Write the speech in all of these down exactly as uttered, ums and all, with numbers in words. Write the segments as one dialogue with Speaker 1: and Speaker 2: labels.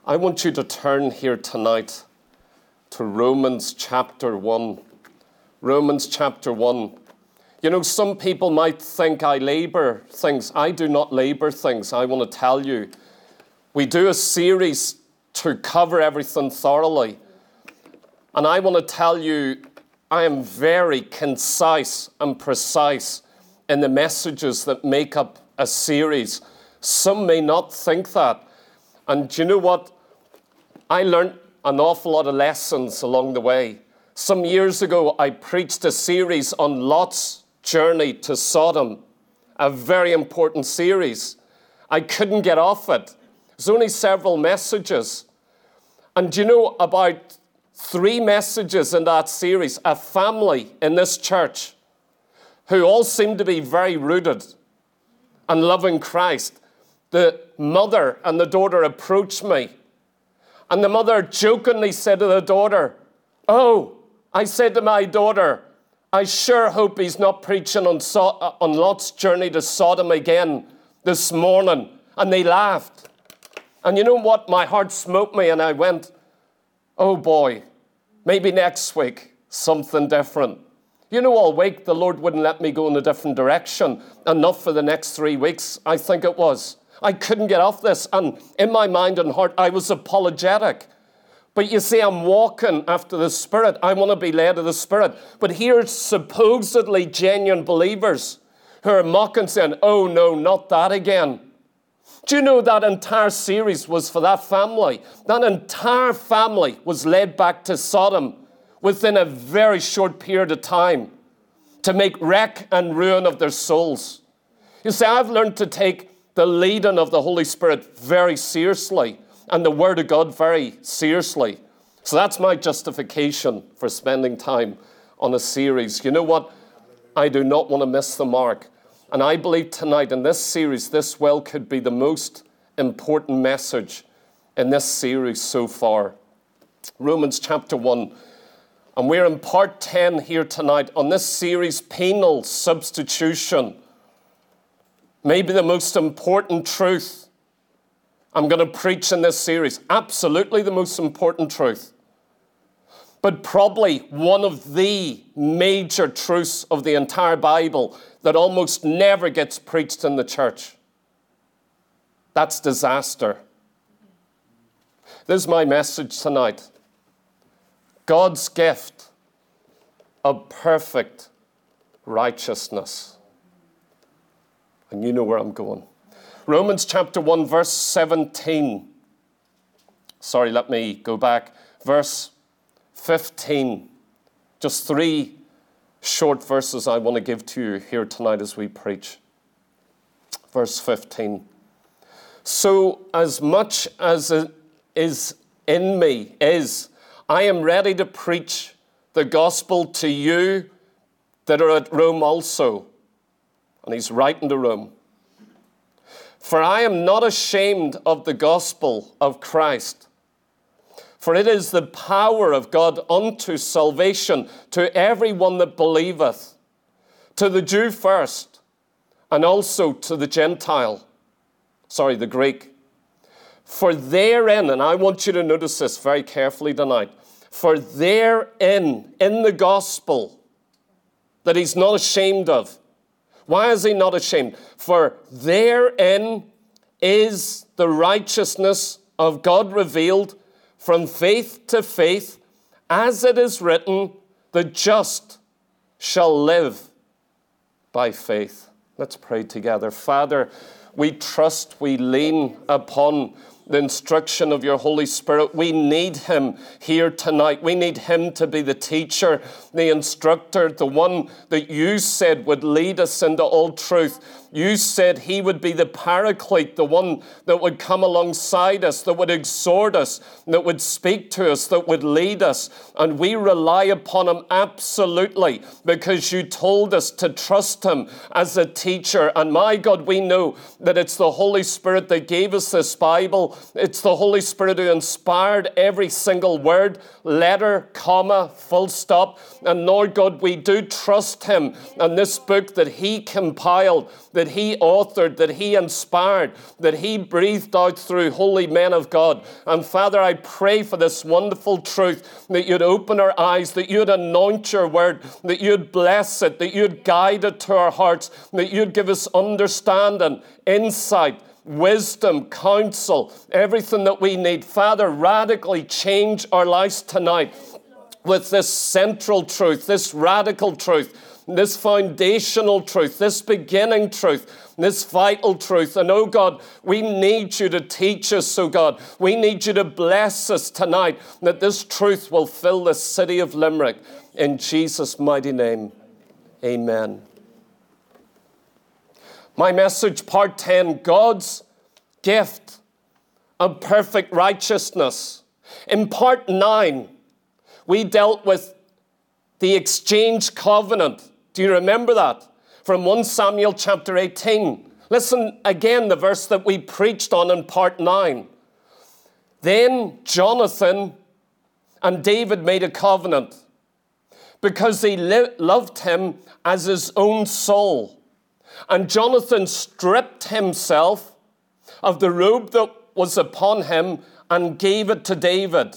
Speaker 1: I want you to turn here tonight to Romans chapter one. Romans chapter one. You know, some people might think I labor things. I do not labor things. I want to tell you, we do a series to cover everything thoroughly. And I want to tell you, I am very concise and precise in the messages that make up a series. Some may not think that. And do you know what? I learned an awful lot of lessons along the way. Some years ago, I preached a series on Lot's journey to Sodom, a very important series. I couldn't get off it. There's only several messages. And do you know, about three messages in that series, a family in this church who all seem to be very rooted and loving Christ. The mother and the daughter approached me. And the mother jokingly said to the daughter, "Oh," I said to my daughter, "I sure hope he's not preaching on, so- on Lot's journey to Sodom again this morning." And they laughed. And you know what? My heart smote me and I went, oh boy, maybe next week, something different. You know, all week the Lord wouldn't let me go in a different direction. Enough for the next three weeks, I think it was. I couldn't get off this. And in my mind and heart, I was apologetic. But you see, I'm walking after the Spirit. I want to be led of the Spirit. But here's supposedly genuine believers who are mocking, saying, "Oh no, not that again." Do you know that entire series was for that family? That entire family was led back to Sodom within a very short period of time to make wreck and ruin of their souls. You see, I've learned to take the leading of the Holy Spirit very seriously and the Word of God very seriously. So that's my justification for spending time on a series. You know what? I do not want to miss the mark. And I believe tonight in this series, this well could be the most important message in this series so far. Romans chapter one. And we're in part ten here tonight on this series, Penal Substitution. Maybe the most important truth I'm going to preach in this series. Absolutely the most important truth. But probably one of the major truths of the entire Bible that almost never gets preached in the church. That's disaster. This is my message tonight. God's gift of perfect righteousness. And you know where I'm going. Romans chapter one, verse seventeen. Sorry, let me go back. Verse fifteen. Just three short verses I want to give to you here tonight as we preach. Verse fifteen. So as much as it is in me is, I am ready to preach the gospel to you that are at Rome also. And he's writing to Rome. For I am not ashamed of the gospel of Christ, for it is the power of God unto salvation to everyone that believeth, to the Jew first, and also to the Gentile. Sorry, the Greek. For therein, and I want you to notice this very carefully tonight, for therein, in the gospel, that he's not ashamed of. Why is he not ashamed? For therein is the righteousness of God revealed from faith to faith, as it is written, the just shall live by faith. Let's pray together. Father, we trust, we lean upon the instruction of your Holy Spirit. We need him here tonight. We need him to be the teacher, the instructor, the one that you said would lead us into all truth. You said he would be the paraclete, the one that would come alongside us, that would exhort us, that would speak to us, that would lead us. And we rely upon him absolutely because you told us to trust him as a teacher. And my God, we know that it's the Holy Spirit that gave us this Bible It's the Holy Spirit who inspired every single word, letter, comma, full stop. And Lord God, we do trust him and this book that he compiled, that he authored, that he inspired, that he breathed out through holy men of God. And Father, I pray for this wonderful truth, that you'd open our eyes, that you'd anoint your word, that you'd bless it, that you'd guide it to our hearts, that you'd give us understanding, insight, wisdom, counsel, everything that we need. Father, radically change our lives tonight with this central truth, this radical truth, this foundational truth, this beginning truth, this vital truth. And oh God, we need you to teach us, oh God. We need you to bless us tonight, that this truth will fill the city of Limerick. In Jesus' mighty name, amen. My message, part ten, God's gift of perfect righteousness. In part nine, we dealt with the exchange covenant. Do you remember that? From First Samuel chapter eighteen. Listen again, the verse that we preached on in part nine. Then Jonathan and David made a covenant because he li- loved him as his own soul. And Jonathan stripped himself of the robe that was upon him and gave it to David.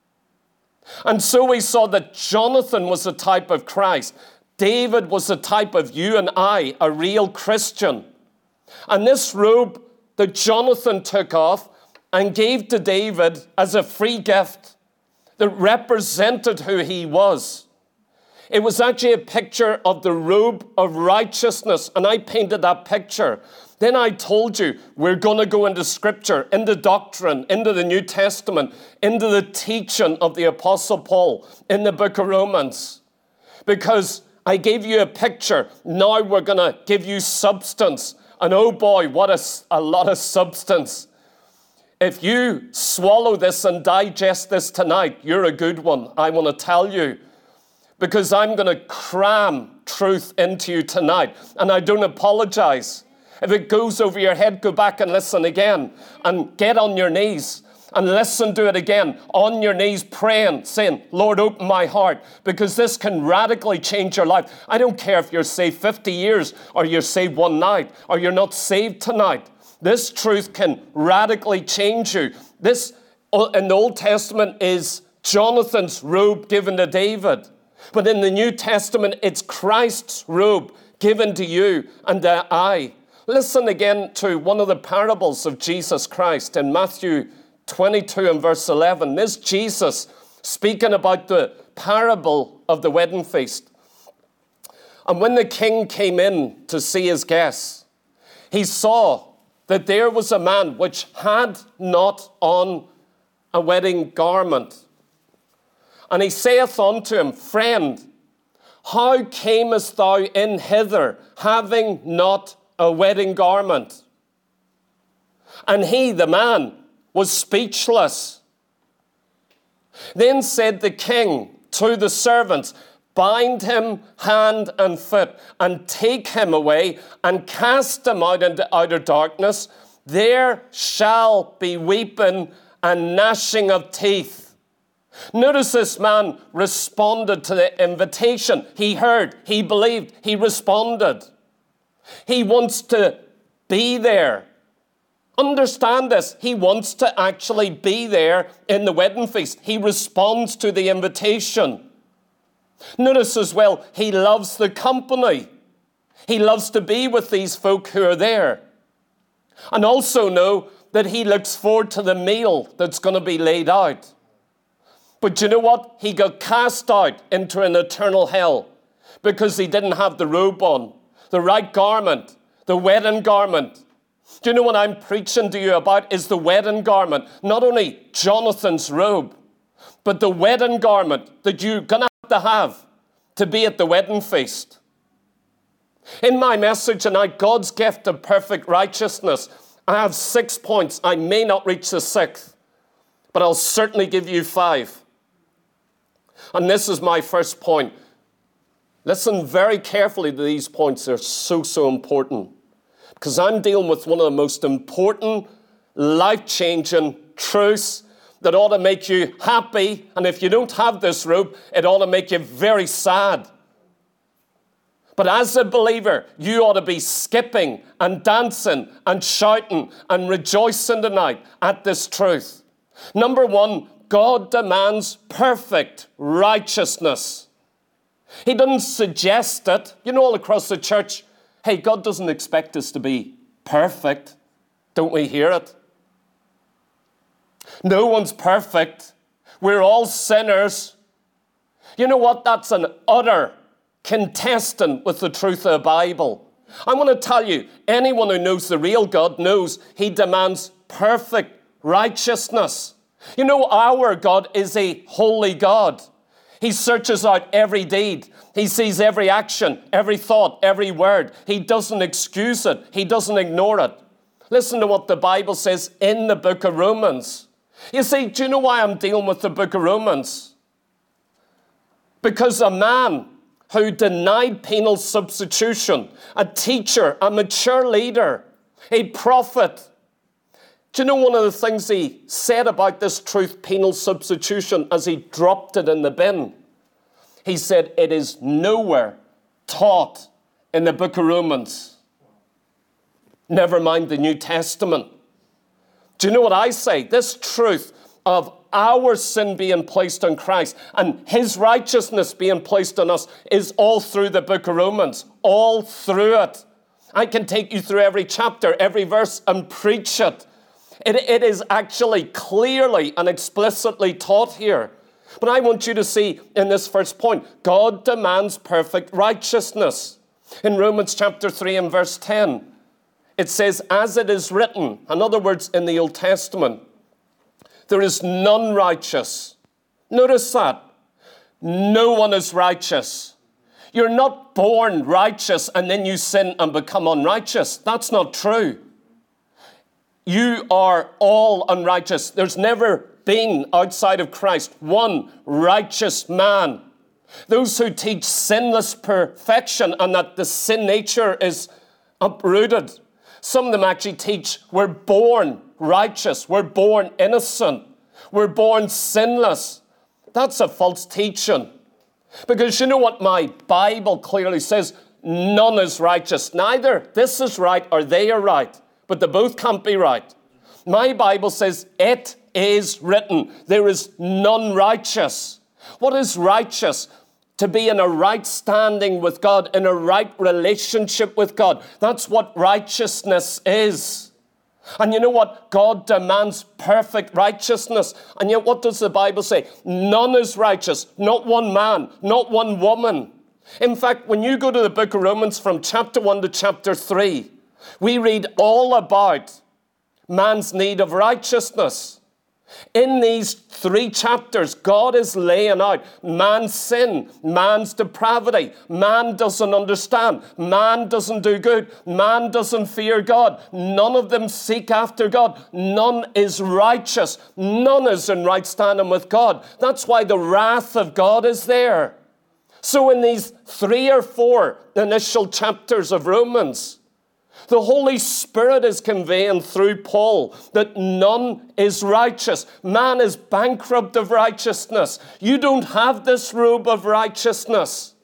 Speaker 1: And so we saw that Jonathan was a type of Christ. David was a type of you and I, a real Christian. And this robe that Jonathan took off and gave to David as a free gift that represented who he was. It was actually a picture of the robe of righteousness, and I painted that picture. Then I told you we're going to go into Scripture, into doctrine, into the New Testament, into the teaching of the Apostle Paul in the book of Romans. Because I gave you a picture, now we're going to give you substance. And oh boy, what a, a lot of substance. If you swallow this and digest this tonight, you're a good one, I want to tell you. Because I'm going to cram truth into you tonight. And I don't apologize. If it goes over your head, go back and listen again. And get on your knees and listen to it again. On your knees praying, saying, Lord, open my heart. Because this can radically change your life. I don't care if you're saved fifty years or you're saved one night or you're not saved tonight. This truth can radically change you. This, in the Old Testament, is Jonathan's robe given to David. But in the New Testament, it's Christ's robe given to you and to I. Listen again to one of the parables of Jesus Christ in Matthew twenty-two and verse eleven. This Jesus speaking about the parable of the wedding feast. And when the king came in to see his guests, he saw that there was a man which had not on a wedding garment. And he saith unto him, Friend, how camest thou in hither, having not a wedding garment? And he, the man, was speechless. Then said the king to the servants, Bind him hand and foot, and take him away, and cast him out into outer darkness. There shall be weeping and gnashing of teeth. Notice this man responded to the invitation. He heard, he believed, he responded. He wants to be there. Understand this. He wants to actually be there in the wedding feast. He responds to the invitation. Notice as well, he loves the company. He loves to be with these folk who are there. And also know that he looks forward to the meal that's going to be laid out. But you know what? He got cast out into an eternal hell because he didn't have the robe on, the right garment, the wedding garment. Do you know what I'm preaching to you about is the wedding garment? Not only Jonathan's robe, but the wedding garment that you're going to have to have to be at the wedding feast. In my message tonight, God's gift of perfect righteousness, I have six points. I may not reach the sixth, but I'll certainly give you five. And this is my first point. Listen very carefully to these points. They're so, so important. Because I'm dealing with one of the most important life-changing truths that ought to make you happy. And if you don't have this robe, it ought to make you very sad. But as a believer, you ought to be skipping and dancing and shouting and rejoicing tonight at this truth. Number one, God demands perfect righteousness. He doesn't suggest it. You know, all across the church, hey, God doesn't expect us to be perfect. Don't we hear it? No one's perfect. We're all sinners. You know what? That's an utter contestant with the truth of the Bible. I want to tell you, anyone who knows the real God knows he demands perfect righteousness. You know, our God is a holy God. He searches out every deed. He sees every action, every thought, every word. He doesn't excuse it. He doesn't ignore it. Listen to what the Bible says in the book of Romans. You see, do you know why I'm dealing with the book of Romans? Because a man who denied penal substitution, a teacher, a mature leader, a prophet. Do you know one of the things he said about this truth, penal substitution, as he dropped it in the bin? He said, it is nowhere taught in the book of Romans. Never mind the New Testament. Do you know what I say? This truth of our sin being placed on Christ and his righteousness being placed on us is all through the book of Romans, all through it. I can take you through every chapter, every verse, and preach it. It, it is actually clearly and explicitly taught here. But I want you to see in this first point, God demands perfect righteousness. In Romans chapter three and verse ten, it says, as it is written, in other words, in the Old Testament, there is none righteous. Notice that. No one is righteous. You're not born righteous and then you sin and become unrighteous. That's not true. You are all unrighteous. There's never been outside of Christ one righteous man. Those who teach sinless perfection and that the sin nature is uprooted. Some of them actually teach we're born righteous. We're born innocent. We're born sinless. That's a false teaching. Because you know what my Bible clearly says? None is righteous. Neither this is right or they are right. But they both can't be right. My Bible says it is written. There is none righteous. What is righteous? To be in a right standing with God, in a right relationship with God. That's what righteousness is. And you know what? God demands perfect righteousness. And yet what does the Bible say? None is righteous. Not one man, not one woman. In fact, when you go to the book of Romans from chapter one to chapter three, we read all about man's need of righteousness. In these three chapters, God is laying out man's sin, man's depravity. Man doesn't understand. Man doesn't do good. Man doesn't fear God. None of them seek after God. None is righteous. None is in right standing with God. That's why the wrath of God is there. So in these three or four initial chapters of Romans, the Holy Spirit is conveying through Paul that none is righteous. Man is bankrupt of righteousness. You don't have this robe of righteousness.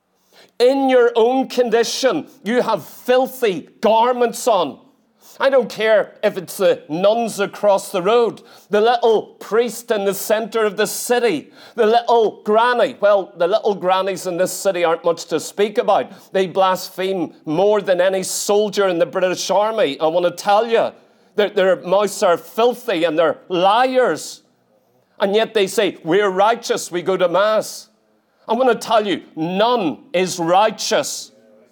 Speaker 1: In your own condition, you have filthy garments on. I don't care if it's the nuns across the road, the little priest in the center of the city, the little granny. Well, the little grannies in this city aren't much to speak about. They blaspheme more than any soldier in the British Army. I want to tell you, their, their mouths are filthy and they're liars. And yet they say, we're righteous, we go to Mass. I want to tell you, none is righteous.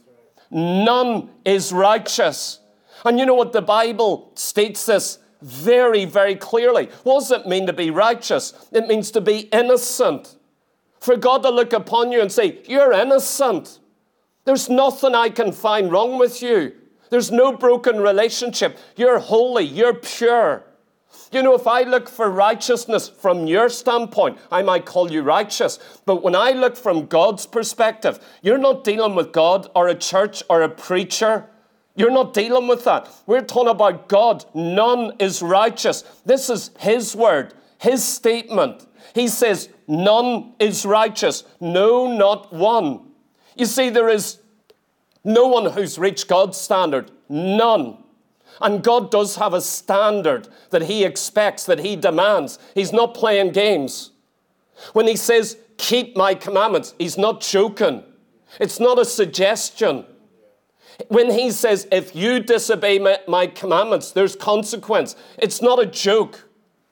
Speaker 1: None is righteous. And you know what? The Bible states this very, very clearly. What does it mean to be righteous? It means to be innocent. For God to look upon you and say, you're innocent. There's nothing I can find wrong with you. There's no broken relationship. You're holy. You're pure. You know, if I look for righteousness from your standpoint, I might call you righteous. But when I look from God's perspective, you're not dealing with God or a church or a preacher. You're not dealing with that. We're talking about God. None is righteous. This is his word, his statement. He says, none is righteous. No, not one. You see, there is no one who's reached God's standard. None. And God does have a standard that he expects, that he demands. He's not playing games. When he says, keep my commandments, he's not joking. It's not a suggestion. When he says, if you disobey my, my commandments, there's consequence. It's not a joke.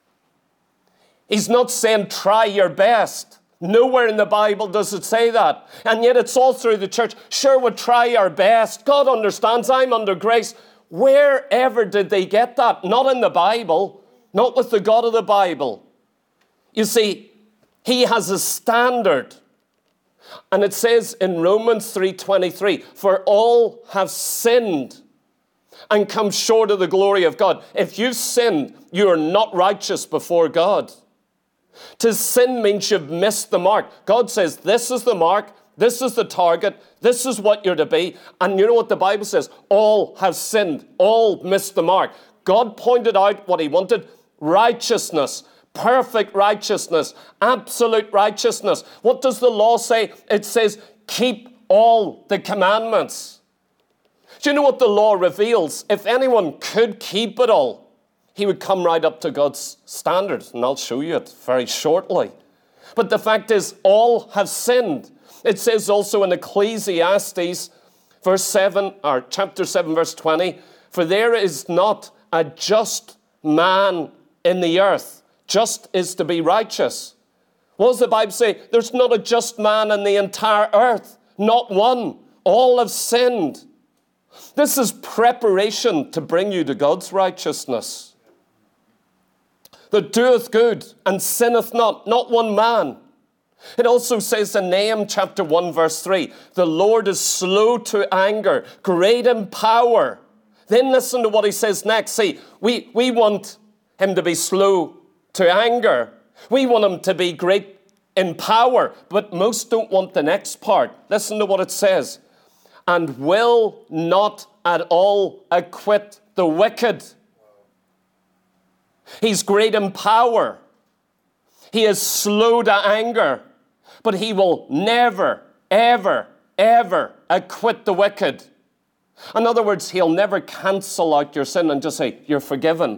Speaker 1: He's not saying, try your best. Nowhere in the Bible does it say that. And yet it's all through the church. Sure, we'll try our best. God understands. I'm under grace. Wherever did they get that? Not in the Bible. Not with the God of the Bible. You see, he has a standard. And it says in Romans three twenty-three, for all have sinned and come short of the glory of God. If you've sinned, you are not righteous before God. To sin means you've missed the mark. God says, this is the mark, this is the target, this is what you're to be. And you know what the Bible says? All have sinned, all missed the mark. God pointed out what he wanted, righteousness. Perfect righteousness, absolute righteousness. What does the law say? It says, keep all the commandments. Do you know what the law reveals? If anyone could keep it all, he would come right up to God's standard. And I'll show you it very shortly. But the fact is, all have sinned. It says also in Ecclesiastes, verse seven, or chapter seven, verse twenty, for there is not a just man in the earth. Just is to be righteous. What does the Bible say? There's not a just man in the entire earth. Not one. All have sinned. This is preparation to bring you to God's righteousness. That doeth good and sinneth not. Not one man. It also says in Nahum chapter one verse three, the Lord is slow to anger, great in power. Then listen to what he says next. See, we, we want him to be slow to anger. We want him to be great in power, but most don't want the next part. Listen to what it says. And will not at all acquit the wicked. He's great in power. He is slow to anger, but he will never, ever, ever acquit the wicked. In other words, he'll never cancel out your sin and just say, you're forgiven.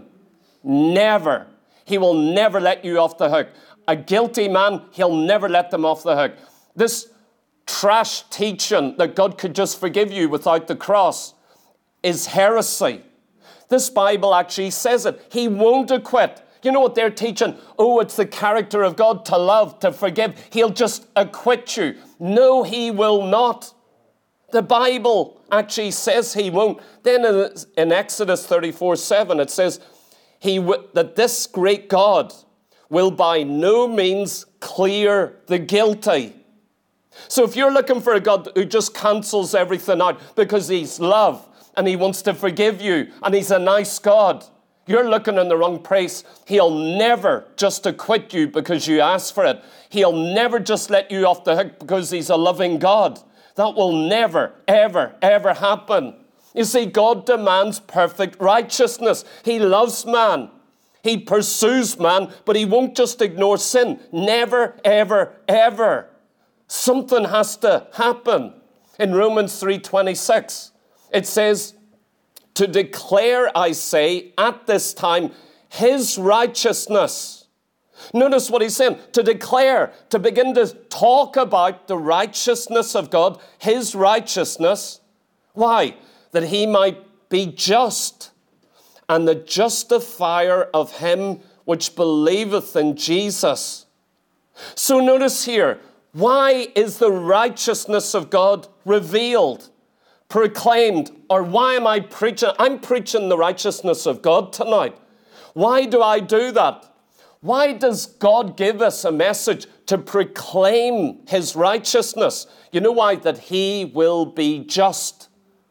Speaker 1: Never. He will never let you off the hook. A guilty man, he'll never let them off the hook. This trash teaching that God could just forgive you without the cross is heresy. This Bible actually says it. He won't acquit. You know what they're teaching? Oh, it's the character of God to love, to forgive. He'll just acquit you. No, he will not. The Bible actually says he won't. Then in, in Exodus thirty-four seven, it says, He w- that this great God will by no means clear the guilty. So if you're looking for a God who just cancels everything out because he's love and he wants to forgive you and he's a nice God, you're looking in the wrong place. He'll never just acquit you because you ask for it. He'll never just let you off the hook because he's a loving God. That will never, ever, ever happen. You see, God demands perfect righteousness. He loves man. He pursues man, but he won't just ignore sin. Never, ever, ever. Something has to happen. In Romans three twenty-six, it says, to declare, I say, at this time, his righteousness. Notice what he's saying. To declare, to begin to talk about the righteousness of God, his righteousness. Why? That he might be just, and the justifier of him which believeth in Jesus. So notice here, why is the righteousness of God revealed, proclaimed, or why am I preaching? I'm preaching the righteousness of God tonight. Why do I do that? Why does God give us a message to proclaim his righteousness? You know why? That he will be just.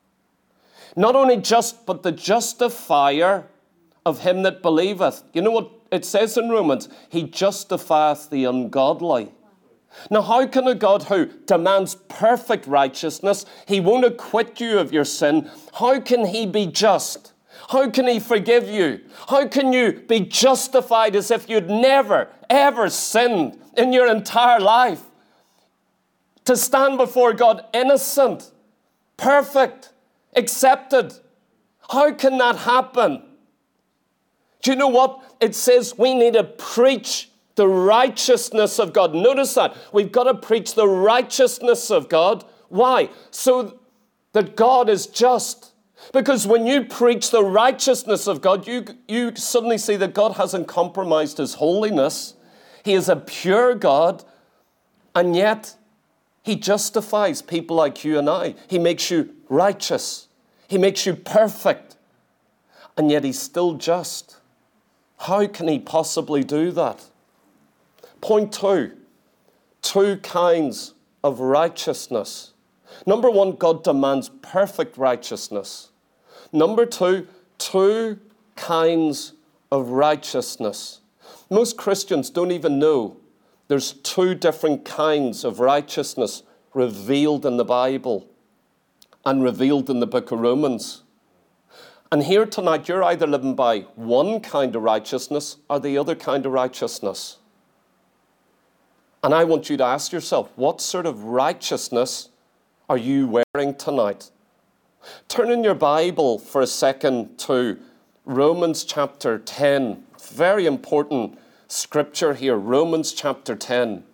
Speaker 1: Not only just, but the justifier of him that believeth. You know what it says in Romans? He justifieth the ungodly. Now, how can a God who demands perfect righteousness, he won't acquit you of your sin, how can he be just? How can he forgive you? How can you be justified as if you'd never, ever sinned in your entire life? To stand before God innocent, perfect, accepted. How can that happen? Do you know what? It says we need to preach the righteousness of God. Notice that. We've got to preach the righteousness of God. Why? So that God is just. Because when you preach the righteousness of God, you, you suddenly see that God hasn't compromised his holiness. He is a pure God, and yet he justifies people like you and I. He makes you righteous. He makes you perfect, and yet he's still just. How can he possibly do that? Point two, two kinds of righteousness. Number one, God demands perfect righteousness. Number two, two kinds of righteousness. Most Christians don't even know there's two different kinds of righteousness revealed in the Bible and revealed in the book of Romans. And here tonight, you're either living by one kind of righteousness or the other kind of righteousness. And I want you to ask yourself, what sort of righteousness are you wearing tonight? Turn in your Bible for a second to Romans chapter ten. Very important scripture here, Romans chapter ten.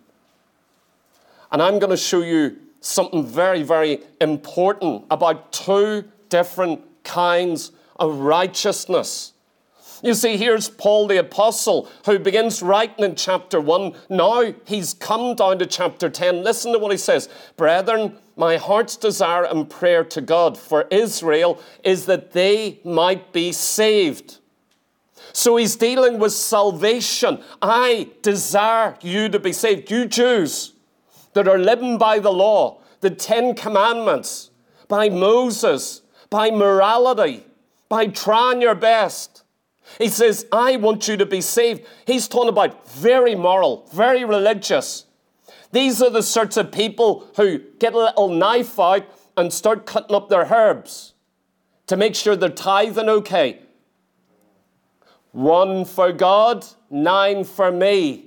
Speaker 1: And I'm going to show you something very, very important about two different kinds of righteousness. You see, here's Paul the Apostle who begins writing in chapter one. Now he's come down to chapter ten. Listen to what he says. Brethren, my heart's desire and prayer to God for Israel is that they might be saved. So he's dealing with salvation. I desire you to be saved. You Jews that are living by the law, the Ten Commandments, by Moses, by morality, by trying your best. He says, I want you to be saved. He's talking about very moral, very religious. These are the sorts of people who get a little knife out and start cutting up their herbs to make sure they're tithing okay. One for God, nine for me.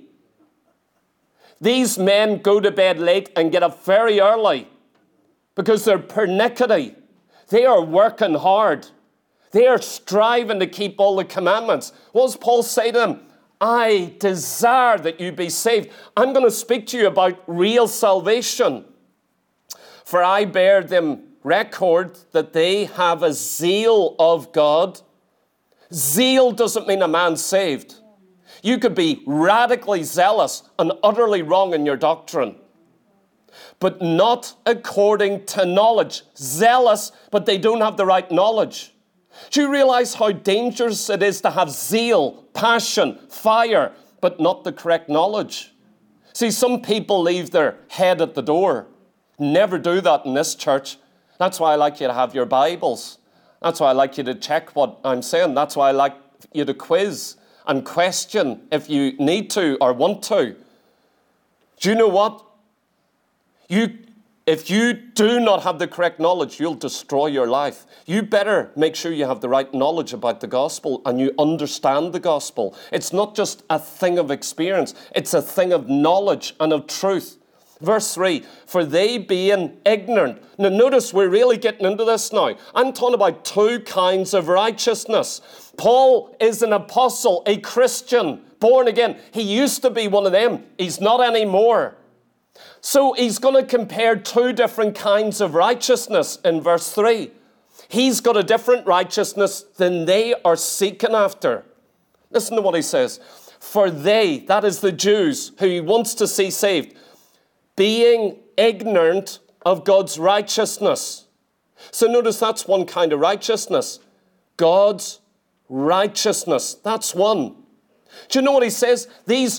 Speaker 1: These men go to bed late and get up very early because they're pernickety. They are working hard. They are striving to keep all the commandments. What does Paul say to them? I desire that you be saved. I'm going to speak to you about real salvation. For I bear them record that they have a zeal of God. Zeal doesn't mean a man saved. You could be radically zealous and utterly wrong in your doctrine, but not according to knowledge. Zealous, but they don't have the right knowledge. Do you realize how dangerous it is to have zeal, passion, fire, but not the correct knowledge? See, some people leave their head at the door. Never do that in this church. That's why I like you to have your Bibles. That's why I like you to check what I'm saying. That's why I like you to quiz and question if you need to or want to. Do you know what? You If you do not have the correct knowledge, you'll destroy your life. You better make sure you have the right knowledge about the gospel and you understand the gospel. It's not just a thing of experience. It's a thing of knowledge and of truth. Verse three, for they being ignorant. Now notice we're really getting into this now. I'm talking about two kinds of righteousness. Paul is an apostle, a Christian, born again. He used to be one of them. He's not anymore. So he's going to compare two different kinds of righteousness in verse three. He's got a different righteousness than they are seeking after. Listen to what he says. For they, that is the Jews who he wants to see saved, being ignorant of God's righteousness. So notice that's one kind of righteousness. God's righteousness. That's one. Do you know what he says? These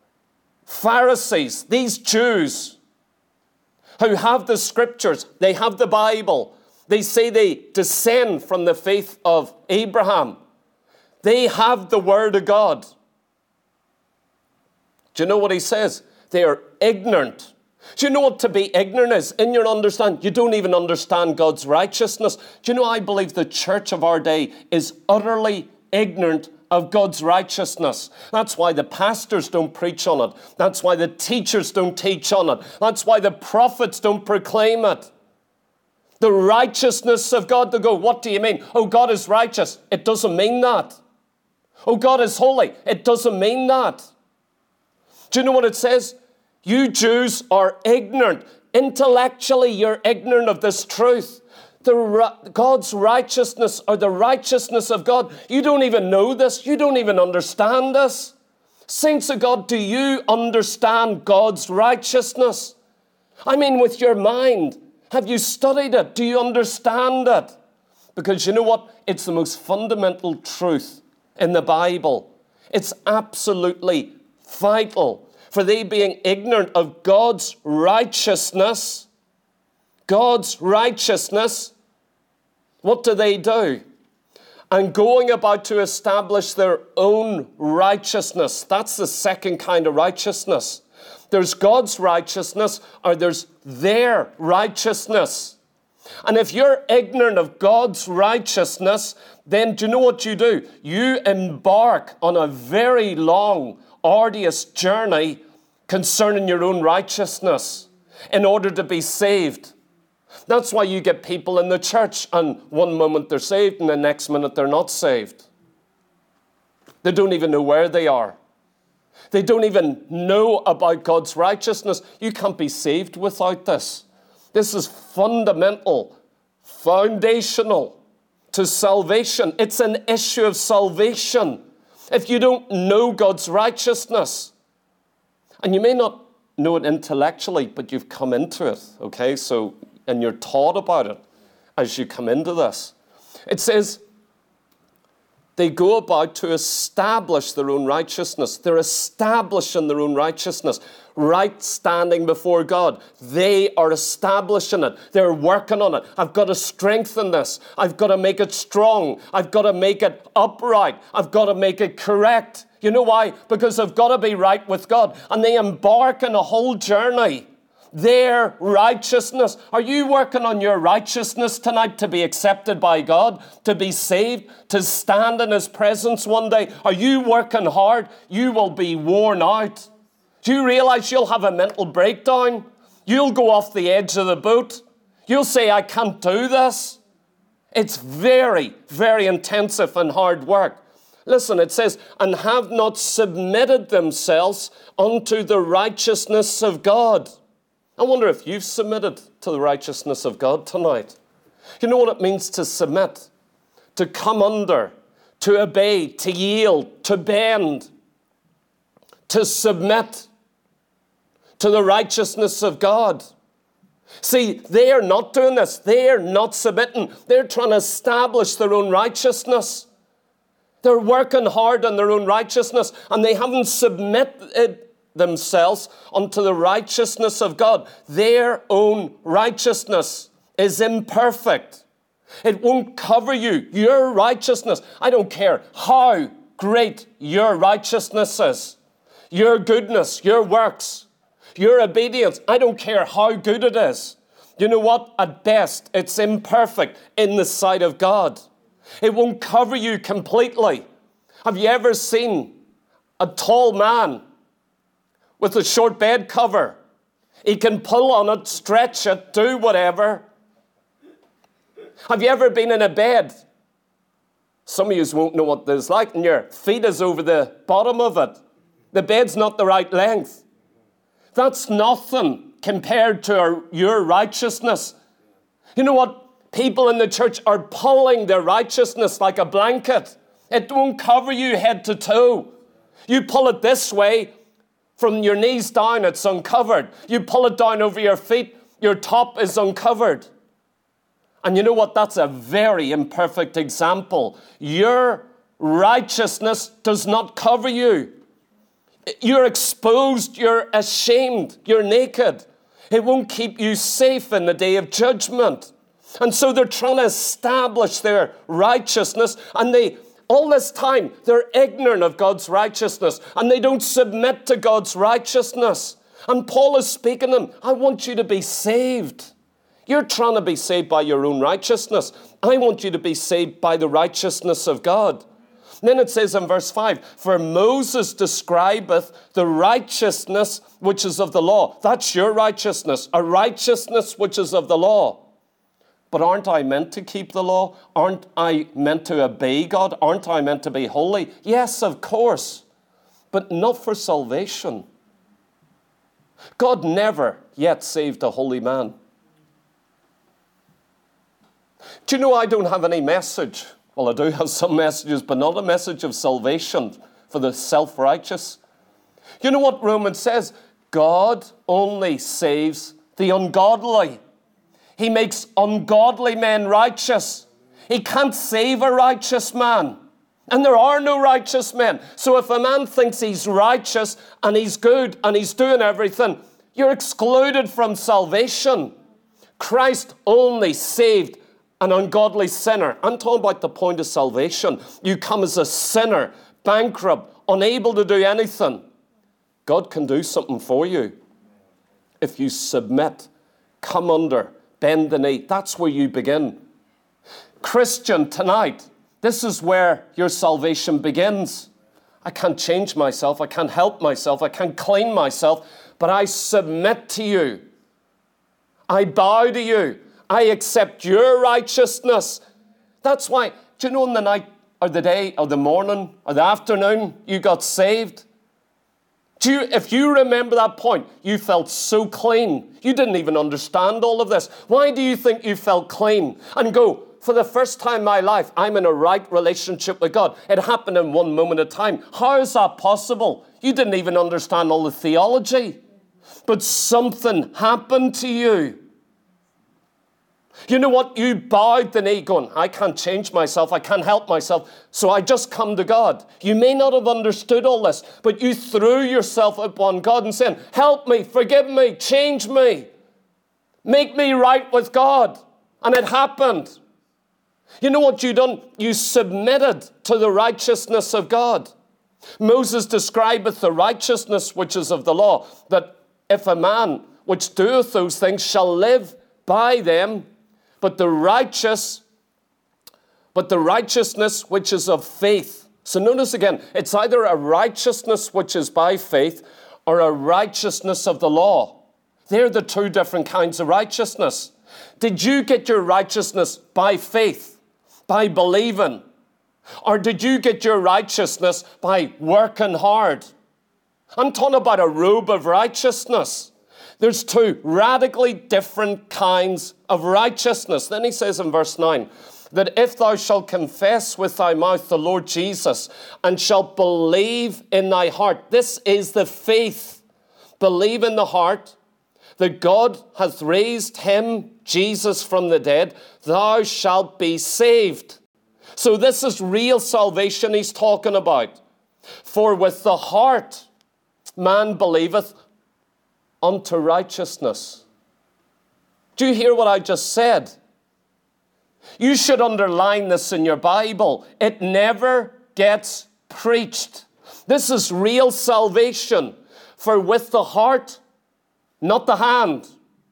Speaker 1: Pharisees, these Jews who have the scriptures, they have the Bible, they say they descend from the faith of Abraham. They have the Word of God. Do you know what he says? They are ignorant. Do you know what to be ignorant is? In your understanding, you don't even understand God's righteousness. Do you know, I believe the church of our day is utterly ignorant of God's righteousness. That's why the pastors don't preach on it. That's why the teachers don't teach on it. That's why the prophets don't proclaim it. The righteousness of God. They go, what do you mean? Oh, God is righteous. It doesn't mean that. Oh, God is holy. It doesn't mean that. Do you know what it says? You Jews are ignorant. Intellectually, you're ignorant of this truth. The, God's righteousness, or the righteousness of God, you don't even know this. You don't even understand this. Saints of God, do you understand God's righteousness? I mean, with your mind. Have you studied it? Do you understand it? Because you know what? It's the most fundamental truth in the Bible. It's absolutely vital. For they being ignorant of God's righteousness, God's righteousness, what do they do? And going about to establish their own righteousness. That's the second kind of righteousness. There's God's righteousness, or there's their righteousness. And if you're ignorant of God's righteousness, then do you know what you do? You embark on a very long, arduous journey concerning your own righteousness in order to be saved. That's why you get people in the church, and one moment they're saved and the next minute they're not saved. They don't even know where they are. They don't even know about God's righteousness. You can't be saved without this. This is fundamental, foundational to salvation. It's an issue of salvation. If you don't know God's righteousness, and you may not know it intellectually, but you've come into it, okay? So, and you're taught about it as you come into this. It says, they go about to establish their own righteousness. They're establishing their own righteousness. Right standing before God. They are establishing it. They're working on it. I've got to strengthen this. I've got to make it strong. I've got to make it upright. I've got to make it correct. You know why? Because I've got to be right with God. And they embark on a whole journey. Their righteousness. Are you working on your righteousness tonight to be accepted by God, to be saved, to stand in His presence one day? Are you working hard? You will be worn out. Do you realize you'll have a mental breakdown? You'll go off the edge of the boat. You'll say, I can't do this. It's very, very intensive and hard work. Listen, it says, and have not submitted themselves unto the righteousness of God. I wonder if you've submitted to the righteousness of God tonight. You know what it means to submit, to come under, to obey, to yield, to bend, to submit to the righteousness of God. See, they are not doing this. They are not submitting. They're trying to establish their own righteousness. They're working hard on their own righteousness, and they haven't submitted themselves unto the righteousness of God. Their own righteousness is imperfect. It won't cover you. Your righteousness, I don't care how great your righteousness is. Your goodness, your works, your obedience, I don't care how good it is. You know what? At best, it's imperfect in the sight of God. It won't cover you completely. Have you ever seen a tall man with a short bed cover? He can pull on it, stretch it, do whatever. Have you ever been in a bed? Some of you won't know what this is like, and your feet is over the bottom of it. The bed's not the right length. That's nothing compared to our, your righteousness. You know what? People in the church are pulling their righteousness like a blanket. It won't cover you head to toe. You pull it this way, from your knees down, it's uncovered. You pull it down over your feet, your top is uncovered. And you know what? That's a very imperfect example. Your righteousness does not cover you. You're exposed, you're ashamed, you're naked. It won't keep you safe in the day of judgment. And so they're trying to establish their righteousness, and they all this time, they're ignorant of God's righteousness, and they don't submit to God's righteousness. And Paul is speaking to them. I want you to be saved. You're trying to be saved by your own righteousness. I want you to be saved by the righteousness of God. And then it says in verse five, for Moses describeth the righteousness which is of the law. That's your righteousness, a righteousness which is of the law. But aren't I meant to keep the law? Aren't I meant to obey God? Aren't I meant to be holy? Yes, of course, but not for salvation. God never yet saved a holy man. Do you know I don't have any message? Well, I do have some messages, but not a message of salvation for the self-righteous. You know what Romans says? God only saves the ungodly. He makes ungodly men righteous. He can't save a righteous man. And there are no righteous men. So if a man thinks he's righteous and he's good and he's doing everything, you're excluded from salvation. Christ only saved an ungodly sinner. I'm talking about the point of salvation. You come as a sinner, bankrupt, unable to do anything. God can do something for you. If you submit, come under, bend the knee, that's where you begin. Christian, tonight, this is where your salvation begins. I can't change myself. I can't help myself. I can't clean myself. But I submit to you. I bow to you. I accept your righteousness. That's why, do you know in the night or the day or the morning or the afternoon you got saved? Do you, if you remember that point, you felt so clean. You didn't even understand all of this. Why do you think you felt clean? And go, for the first time in my life, I'm in a right relationship with God. It happened in one moment of time. How is that possible? You didn't even understand all the theology. But something happened to you. You know what? You bowed the knee going, I can't change myself. I can't help myself. So I just come to God. You may not have understood all this, but you threw yourself upon God and said, help me, forgive me, change me. Make me right with God. And it happened. You know what you done? You submitted to the righteousness of God. Moses describeth the righteousness which is of the law, that if a man which doeth those things shall live by them, but the righteous, but the righteousness which is of faith. So notice again, it's either a righteousness which is by faith or a righteousness of the law. They're the two different kinds of righteousness. Did you get your righteousness by faith, by believing? Or did you get your righteousness by working hard? I'm talking about a robe of righteousness. There's two radically different kinds of righteousness. Then he says in verse nine, that if thou shalt confess with thy mouth the Lord Jesus and shalt believe in thy heart, this is the faith, believe in the heart, that God hath raised him, Jesus, from the dead, thou shalt be saved. So this is real salvation he's talking about. For with the heart man believeth unto righteousness. Do you hear what I just said? You should underline this in your Bible. It never gets preached. This is real salvation. For with the heart, not the hand,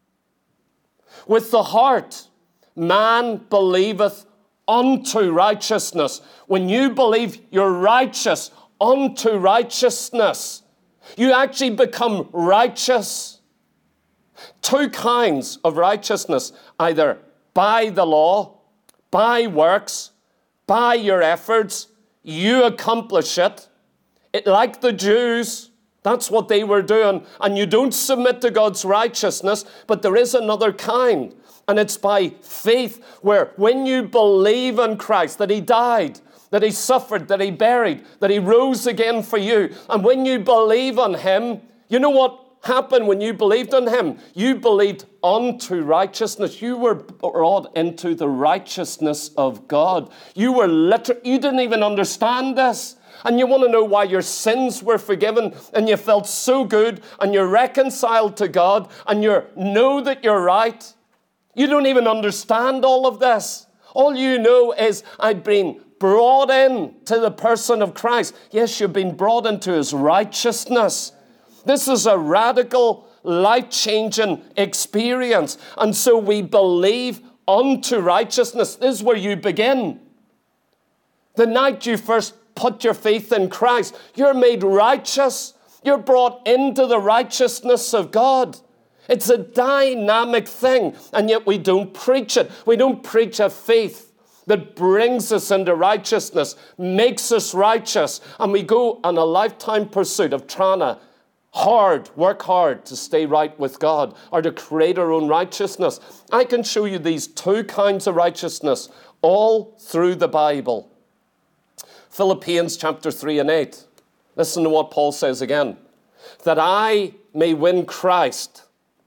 Speaker 1: with the heart, man believeth unto righteousness. When you believe you're righteous unto righteousness, you actually become righteous. Two kinds of righteousness, either by the law, by works, by your efforts, you accomplish it. It like the Jews, that's what they were doing. And you don't submit to God's righteousness, but there is another kind. And it's by faith, where when you believe in Christ, that he died, that he suffered, that he buried, that he rose again for you. And when you believe on him, you know what happened when you believed on him? You believed unto righteousness. You were brought into the righteousness of God. You were literally, you didn't even understand this. And you want to know why your sins were forgiven and you felt so good and you're reconciled to God and you know that you're right. You don't even understand all of this. All you know is I've been brought in to the person of Christ. Yes, you've been brought into his righteousness. This is a radical, life-changing experience. And so we believe unto righteousness. This is where you begin. The night you first put your faith in Christ, you're made righteous. You're brought into the righteousness of God. It's a dynamic thing, and yet we don't preach it. We don't preach a faith that brings us into righteousness, makes us righteous, and we go on a lifetime pursuit of trying to hard, work hard to stay right with God or to create our own righteousness. I can show you these two kinds of righteousness all through the Bible. Philippians chapter three and eight. Listen to what Paul says again. That I may win Christ.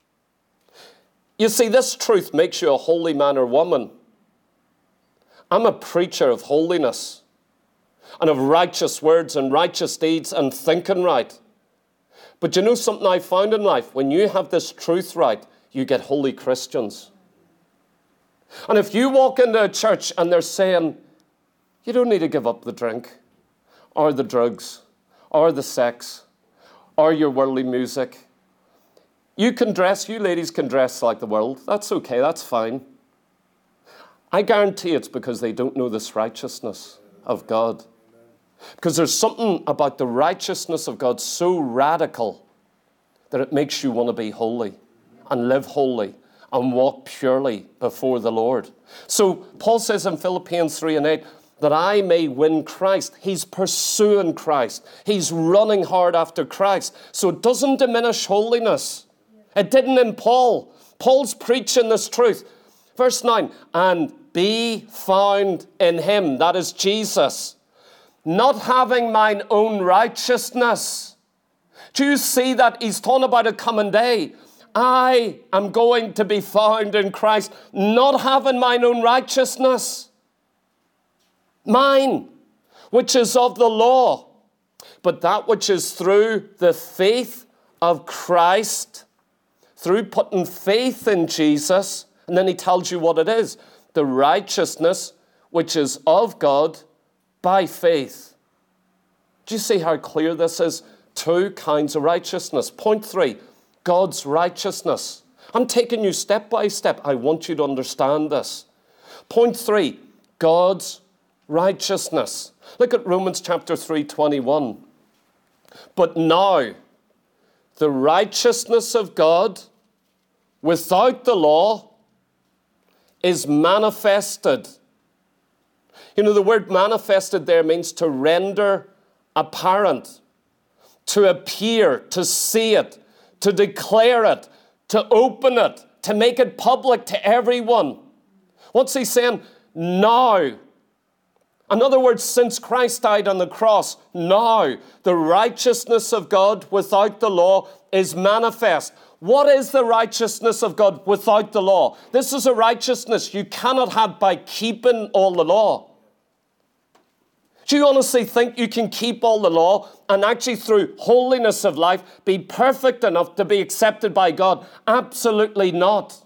Speaker 1: You see, this truth makes you a holy man or woman. I'm a preacher of holiness and of righteous words and righteous deeds and thinking right. But you know something I found in life? When you have this truth right, you get holy Christians. And if you walk into a church and they're saying, you don't need to give up the drink or the drugs or the sex or your worldly music. You can dress, you ladies can dress like the world. That's okay, that's fine. I guarantee it's because they don't know this righteousness of God. Because there's something about the righteousness of God so radical that it makes you want to be holy and live holy and walk purely before the Lord. So Paul says in Philippians three and eight, that I may win Christ. He's pursuing Christ. He's running hard after Christ. So it doesn't diminish holiness. It didn't in Paul. Paul's preaching this truth. Verse nine, and be found in him, that is Jesus, not having mine own righteousness. Do you see that he's talking about a coming day? I am going to be found in Christ, not having mine own righteousness. Mine, which is of the law, but that which is through the faith of Christ, through putting faith in Jesus, and then he tells you what it is, the righteousness which is of God by faith. Do you see how clear this is? Two kinds of righteousness. Point three, God's righteousness. I'm taking you step by step. I want you to understand this. Point three, God's righteousness. Look at Romans chapter three, twenty-one. But now, the righteousness of God without the law is manifested. You know, the word manifested there means to render apparent, to appear, to see it, to declare it, to open it, to make it public to everyone. What's he saying? Now. In other words, since Christ died on the cross, now the righteousness of God without the law is manifest. What is the righteousness of God without the law? This is a righteousness you cannot have by keeping all the law. Do you honestly think you can keep all the law and actually through holiness of life be perfect enough to be accepted by God? Absolutely not.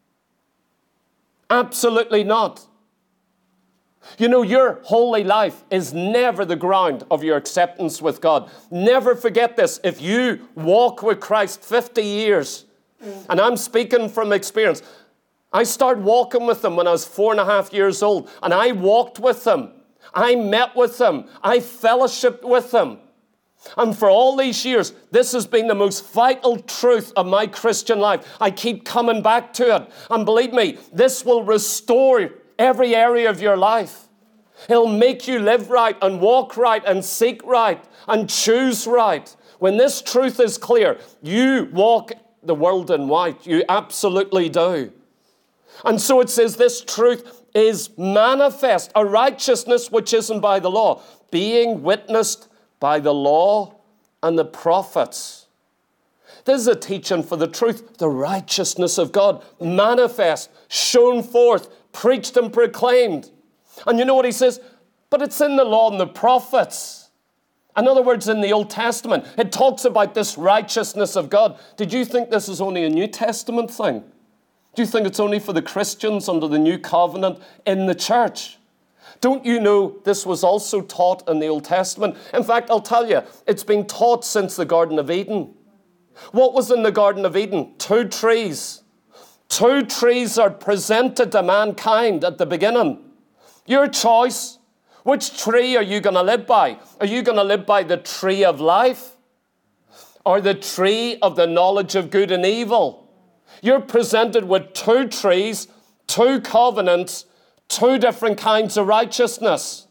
Speaker 1: Absolutely not. You know, your holy life is never the ground of your acceptance with God. Never forget this. If you walk with Christ fifty years, and I'm speaking from experience, I started walking with him when I was four and a half years old, and I walked with him. I met with him. I fellowshiped with him. And for all these years, this has been the most vital truth of my Christian life. I keep coming back to it. And believe me, this will restore every area of your life. It'll make you live right and walk right and seek right and choose right. When this truth is clear, you walk the world in white. You absolutely do. And so it says this truth is manifest, a righteousness which isn't by the law, being witnessed by the law and the prophets. This is a teaching for the truth, the righteousness of God, manifest, shown forth, preached and proclaimed. And you know what he says? But it's in the law and the prophets. In other words, in the Old Testament, it talks about this righteousness of God. Did you think this is only a New Testament thing? Do you think it's only for the Christians under the new covenant in the church? Don't you know this was also taught in the Old Testament? In fact, I'll tell you, it's been taught since the Garden of Eden. What was in the Garden of Eden? Two trees. Two trees are presented to mankind at the beginning. Your choice. Which tree are you going to live by? Are you going to live by the tree of life or the tree of the knowledge of good and evil? You're presented with two trees, two covenants, two different kinds of righteousness.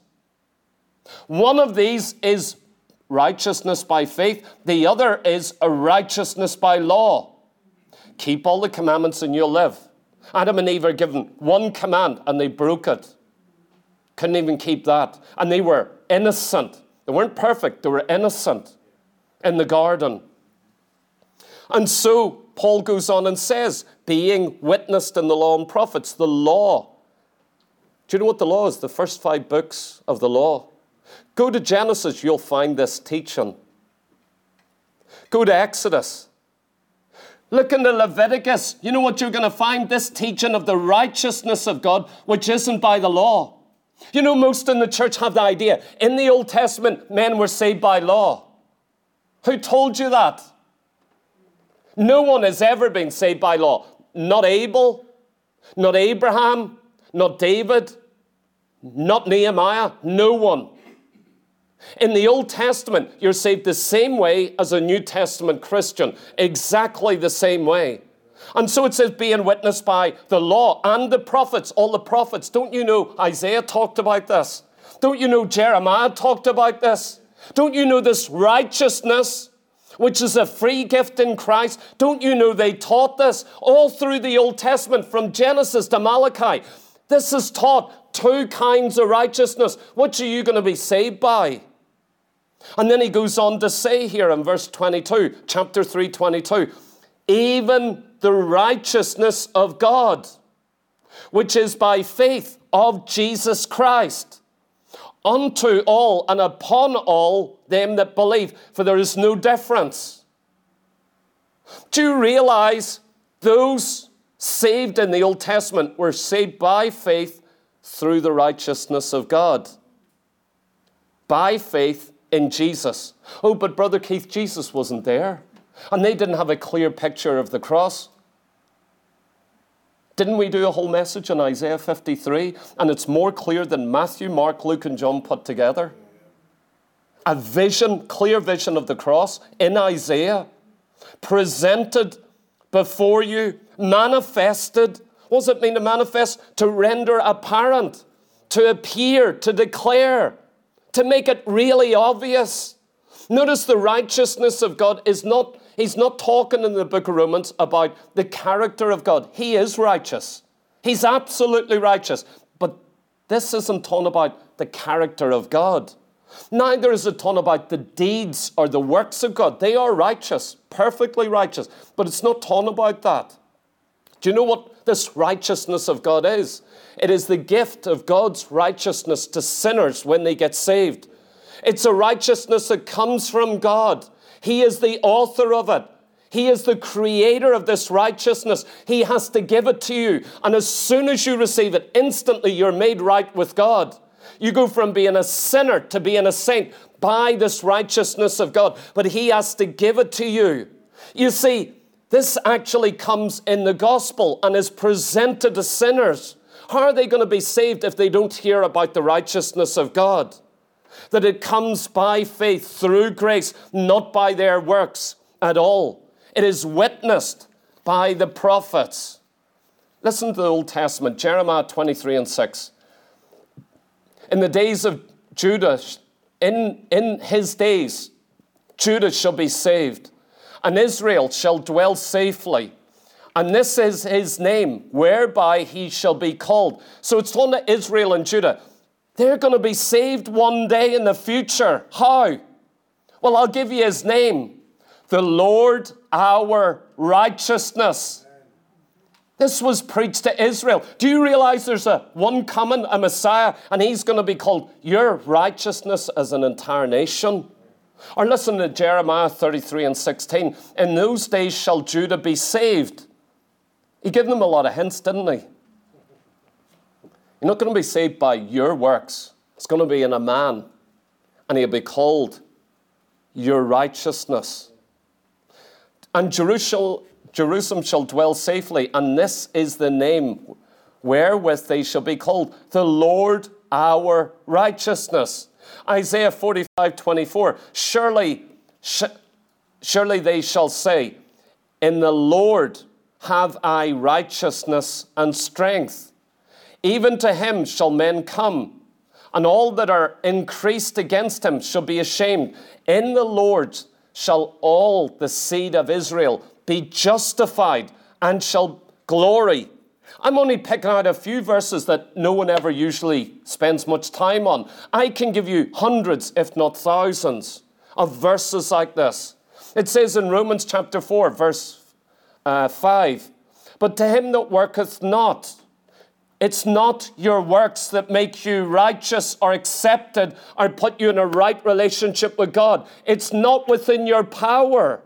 Speaker 1: One of these is righteousness by faith. The other is a righteousness by law. Keep all the commandments and you'll live. Adam and Eve are given one command and they broke it. Couldn't even keep that. And they were innocent. They weren't perfect. They were innocent in the garden. And so Paul goes on and says, being witnessed in the law and prophets, the law. Do you know what the law is? The first five books of the law. Go to Genesis, you'll find this teaching. Go to Exodus. Look into Leviticus. You know what you're going to find? This teaching of the righteousness of God, which isn't by the law. You know, most in the church have the idea, in the Old Testament, men were saved by law. Who told you that? No one has ever been saved by law. Not Abel, not Abraham, not David, not Nehemiah, no one. In the Old Testament, you're saved the same way as a New Testament Christian, exactly the same way. And so it says, being witnessed by the law and the prophets, all the prophets. Don't you know Isaiah talked about this? Don't you know Jeremiah talked about this? Don't you know this righteousness, which is a free gift in Christ? Don't you know they taught this all through the Old Testament, from Genesis to Malachi? This is taught, two kinds of righteousness. Which are you going to be saved by? And then he goes on to say here in verse twenty-two, chapter three, twenty-two, even the righteousness of God, which is by faith of Jesus Christ, unto all and upon all them that believe, for there is no difference. Do you realize those saved in the Old Testament were saved by faith through the righteousness of God? By faith in Jesus. Oh, but Brother Keith, Jesus wasn't there. And they didn't have a clear picture of the cross. Didn't we do a whole message on Isaiah fifty-three? And it's more clear than Matthew, Mark, Luke, and John put together. A vision, clear vision of the cross in Isaiah, presented before you, manifested. What does it mean to manifest? To render apparent, to appear, to declare, to make it really obvious. Notice the righteousness of God is not, he's not talking in the book of Romans about the character of God. He is righteous. He's absolutely righteous. But this isn't talking about the character of God. Neither is it talking about the deeds or the works of God. They are righteous, perfectly righteous. But it's not talking about that. Do you know what this righteousness of God is? It is the gift of God's righteousness to sinners when they get saved. It's a righteousness that comes from God. He is the author of it. He is the creator of this righteousness. He has to give it to you. And as soon as you receive it, instantly you're made right with God. You go from being a sinner to being a saint by this righteousness of God. But he has to give it to you. You see, this actually comes in the gospel and is presented to sinners. How are they going to be saved if they don't hear about the righteousness of God? That it comes by faith through grace, not by their works at all. It is witnessed by the prophets. Listen to the Old Testament, Jeremiah twenty-three and six. In the days of Judah, in, in his days, Judah shall be saved, and Israel shall dwell safely. And this is his name, whereby he shall be called. So it's on to Israel and Judah. They're going to be saved one day in the future. How? Well, I'll give you his name. The Lord our righteousness. This was preached to Israel. Do you realize there's a one coming, a Messiah, and he's going to be called your righteousness as an entire nation? Or listen to Jeremiah thirty-three and sixteen. In those days shall Judah be saved. He gave them a lot of hints, didn't he? You're not going to be saved by your works. It's going to be in a man. And he'll be called your righteousness. And Jerusalem, Jerusalem shall dwell safely, and this is the name wherewith they shall be called, the Lord our righteousness. Isaiah forty-five twenty-four, surely, sh- surely they shall say, in the Lord have I righteousness and strength. Even to him shall men come, and all that are increased against him shall be ashamed. In the Lord shall all the seed of Israel be justified and shall glory. I'm only picking out a few verses that no one ever usually spends much time on. I can give you hundreds, if not thousands, of verses like this. It says in Romans chapter four, verse uh, five, but to him that worketh not, it's not your works that make you righteous or accepted or put you in a right relationship with God. It's not within your power.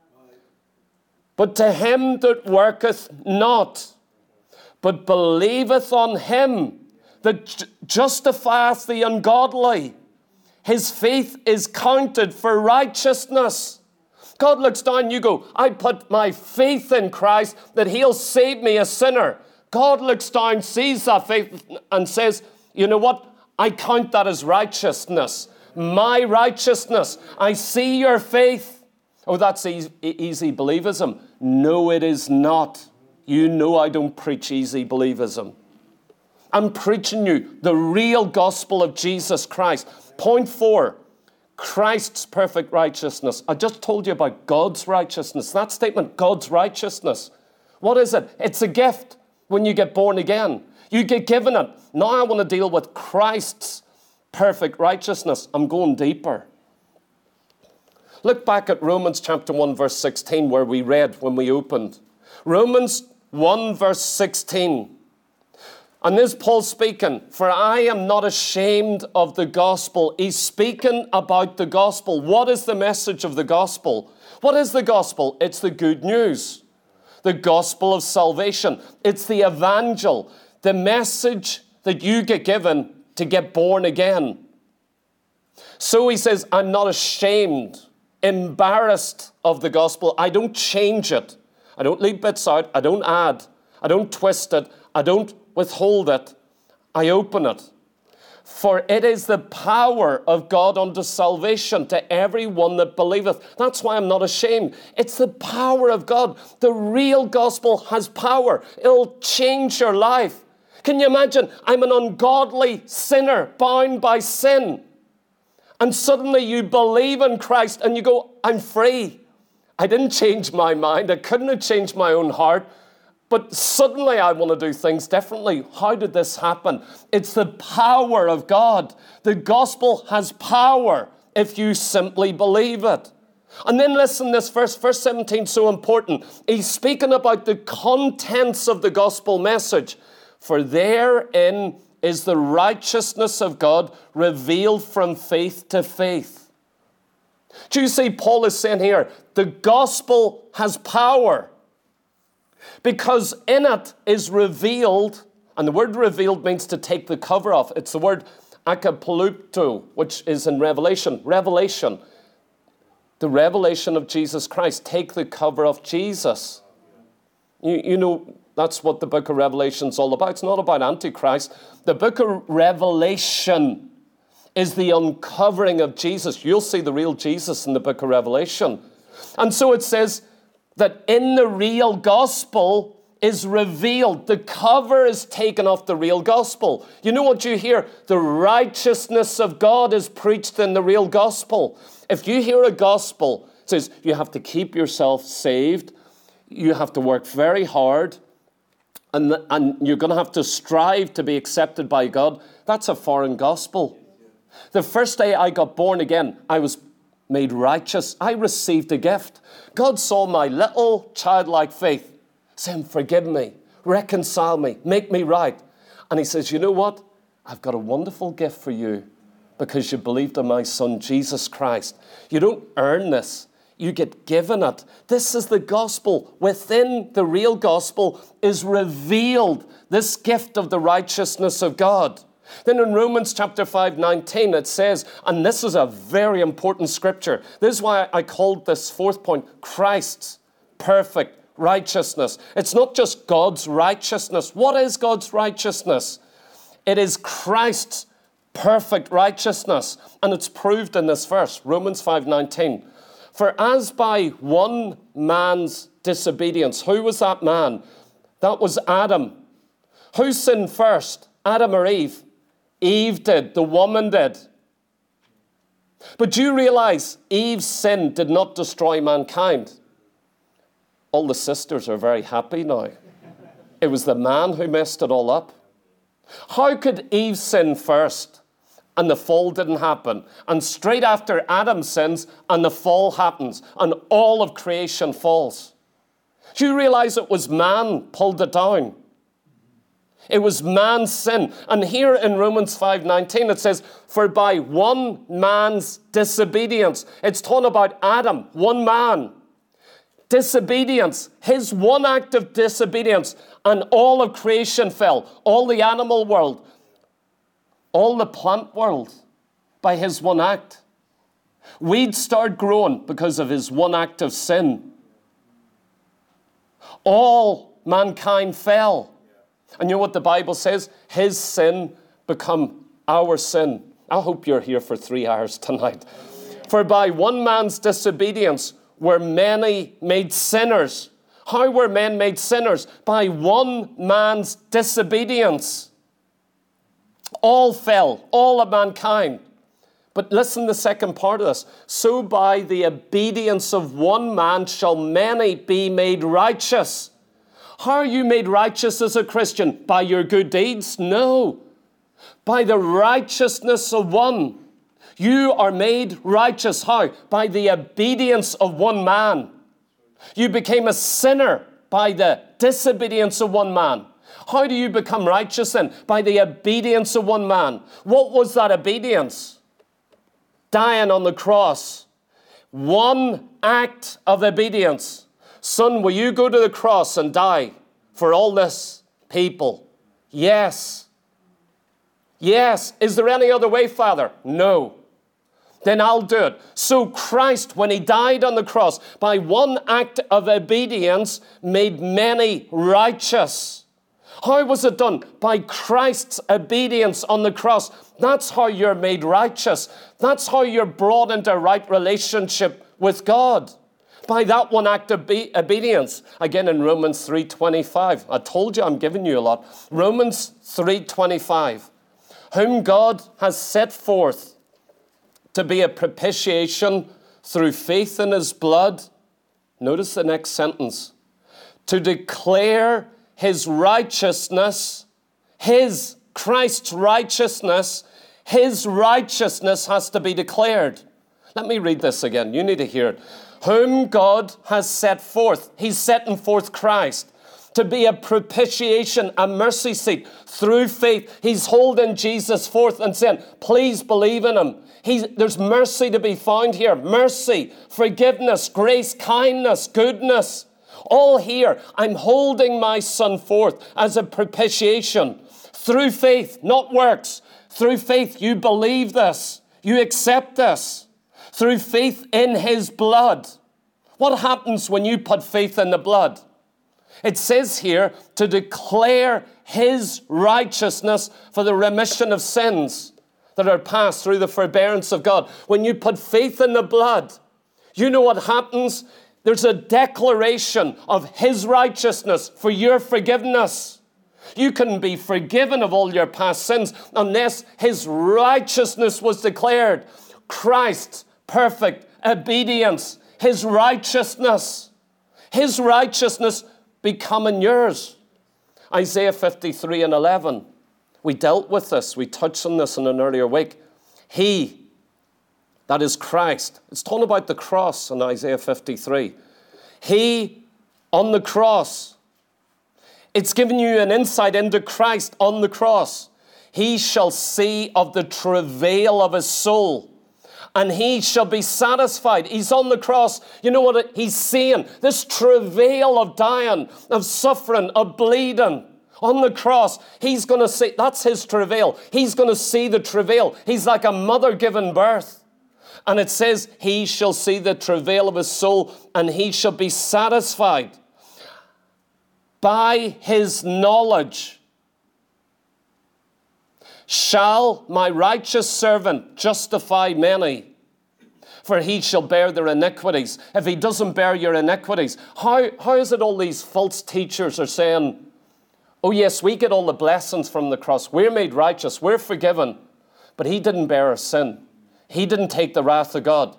Speaker 1: But to him that worketh not, but believeth on him that justifieth the ungodly, his faith is counted for righteousness. God looks down, you go, I put my faith in Christ that he'll save me, a sinner. God looks down, sees that faith and says, you know what? I count that as righteousness. My righteousness. I see your faith. Oh, that's easy, easy believism. No, it is not. You know I don't preach easy believism. I'm preaching you the real gospel of Jesus Christ. Point four, Christ's perfect righteousness. I just told you about God's righteousness. That statement, God's righteousness. What is it? It's a gift when you get born again. You get given it. Now I want to deal with Christ's perfect righteousness. I'm going deeper. Look back at Romans chapter one, verse sixteen, where we read when we opened. Romans one, verse sixteen. And this Paul speaking, for I am not ashamed of the gospel. He's speaking about the gospel. What is the message of the gospel? What is the gospel? It's the good news. The gospel of salvation. It's the evangel. The message that you get given to get born again. So he says, I'm not ashamed, embarrassed of the gospel. I don't change it. I don't leave bits out. I don't add. I don't twist it. I don't withhold it. I open it. For it is the power of God unto salvation to everyone that believeth. That's why I'm not ashamed. It's the power of God. The real gospel has power. It'll change your life. Can you imagine? I'm an ungodly sinner bound by sin. And suddenly you believe in Christ and you go, I'm free. I didn't change my mind. I couldn't have changed my own heart. But suddenly I want to do things differently. How did this happen? It's the power of God. The gospel has power if you simply believe it. And then listen, this verse, verse seventeen, so important. He's speaking about the contents of the gospel message. For therein is the righteousness of God revealed from faith to faith. Do you see Paul is saying here, the gospel has power. Because in it is revealed, and the word revealed means to take the cover off. It's the word akapalupto, which is in Revelation. Revelation. The revelation of Jesus Christ. Take the cover off Jesus. You, you know, that's what the book of Revelation is all about. It's not about Antichrist. The book of Revelation is the uncovering of Jesus. You'll see the real Jesus in the book of Revelation. And so it says that in the real gospel is revealed. The cover is taken off the real gospel. You know what you hear? The righteousness of God is preached in the real gospel. If you hear a gospel, it says you have to keep yourself saved, you have to work very hard, and, and you're going to have to strive to be accepted by God, that's a foreign gospel. The first day I got born again, I was made righteous. I received a gift. God saw my little childlike faith, saying, forgive me, reconcile me, make me right. And he says, you know what? I've got a wonderful gift for you because you believed in my son, Jesus Christ. You don't earn this. You get given it. This is the gospel. Within the real gospel is revealed this gift of the righteousness of God. Then in Romans chapter five, nineteen, it says, and this is a very important scripture. This is why I called this fourth point, Christ's perfect righteousness. It's not just God's righteousness. What is God's righteousness? It is Christ's perfect righteousness. And it's proved in this verse, Romans five nineteen. For as by one man's disobedience, who was that man? That was Adam. Who sinned first? Adam or Eve? Eve did. The woman did. But do you realize Eve's sin did not destroy mankind? All the sisters are very happy now. It was the man who messed it all up. How could Eve sin first and the fall didn't happen? And straight after Adam sins and the fall happens and all of creation falls. Do you realize it was man pulled it down? It was man's sin. And here in Romans five nineteen it says, for by one man's disobedience. It's talking about Adam, one man. Disobedience, his one act of disobedience, and all of creation fell. All the animal world, all the plant world, by his one act. Weeds start growing because of his one act of sin. All mankind fell. And you know what the Bible says? His sin become our sin. I hope you're here for three hours tonight. For by one man's disobedience were many made sinners. How were men made sinners? By one man's disobedience. All fell, all of mankind. But listen to the second part of this. So by the obedience of one man shall many be made righteous. How are you made righteous as a Christian? By your good deeds? No. By the righteousness of one. You are made righteous. How? By the obedience of one man. You became a sinner by the disobedience of one man. How do you become righteous then? By the obedience of one man. What was that obedience? Dying on the cross. One act of obedience. Son, will you go to the cross and die for all this people? Yes. Yes. Is there any other way, Father? No. Then I'll do it. So Christ, when he died on the cross, by one act of obedience, made many righteous. How was it done? By Christ's obedience on the cross. That's how you're made righteous. That's how you're brought into a right relationship with God. By that one act of obedience. Again in Romans three twenty-five. I told you I'm giving you a lot. Romans three twenty-five. Whom God has set forth to be a propitiation through faith in his blood. Notice the next sentence. To declare his righteousness, his, Christ's righteousness, his righteousness has to be declared. Let me read this again. You need to hear it. Whom God has set forth. He's setting forth Christ to be a propitiation, a mercy seat through faith. He's holding Jesus forth and saying, please believe in him. He's, there's mercy to be found here. Mercy, forgiveness, grace, kindness, goodness. All here. I'm holding my son forth as a propitiation through faith, not works. Through faith, you believe this. You accept this. Through faith in his blood. What happens when you put faith in the blood? It says here to declare his righteousness for the remission of sins that are passed through the forbearance of God. When you put faith in the blood, you know what happens? There's a declaration of his righteousness for your forgiveness. You can be forgiven of all your past sins unless his righteousness was declared. Christ's perfect obedience, his righteousness, his righteousness becoming yours. Isaiah fifty-three and eleven. We dealt with this. We touched on this in an earlier week. He, that is Christ. It's talking about the cross in Isaiah fifty-three. He on the cross. It's giving you an insight into Christ on the cross. He shall see of the travail of his soul, and he shall be satisfied. He's on the cross. You know what he's seeing? This travail of dying, of suffering, of bleeding. On the cross, he's going to see, that's his travail. He's going to see the travail. He's like a mother giving birth. And it says, he shall see the travail of his soul, and he shall be satisfied. By his knowledge shall my righteous servant justify many, for he shall bear their iniquities. If he doesn't bear your iniquities, how, how is it all these false teachers are saying, oh yes, we get all the blessings from the cross. We're made righteous. We're forgiven. But he didn't bear our sin. He didn't take the wrath of God.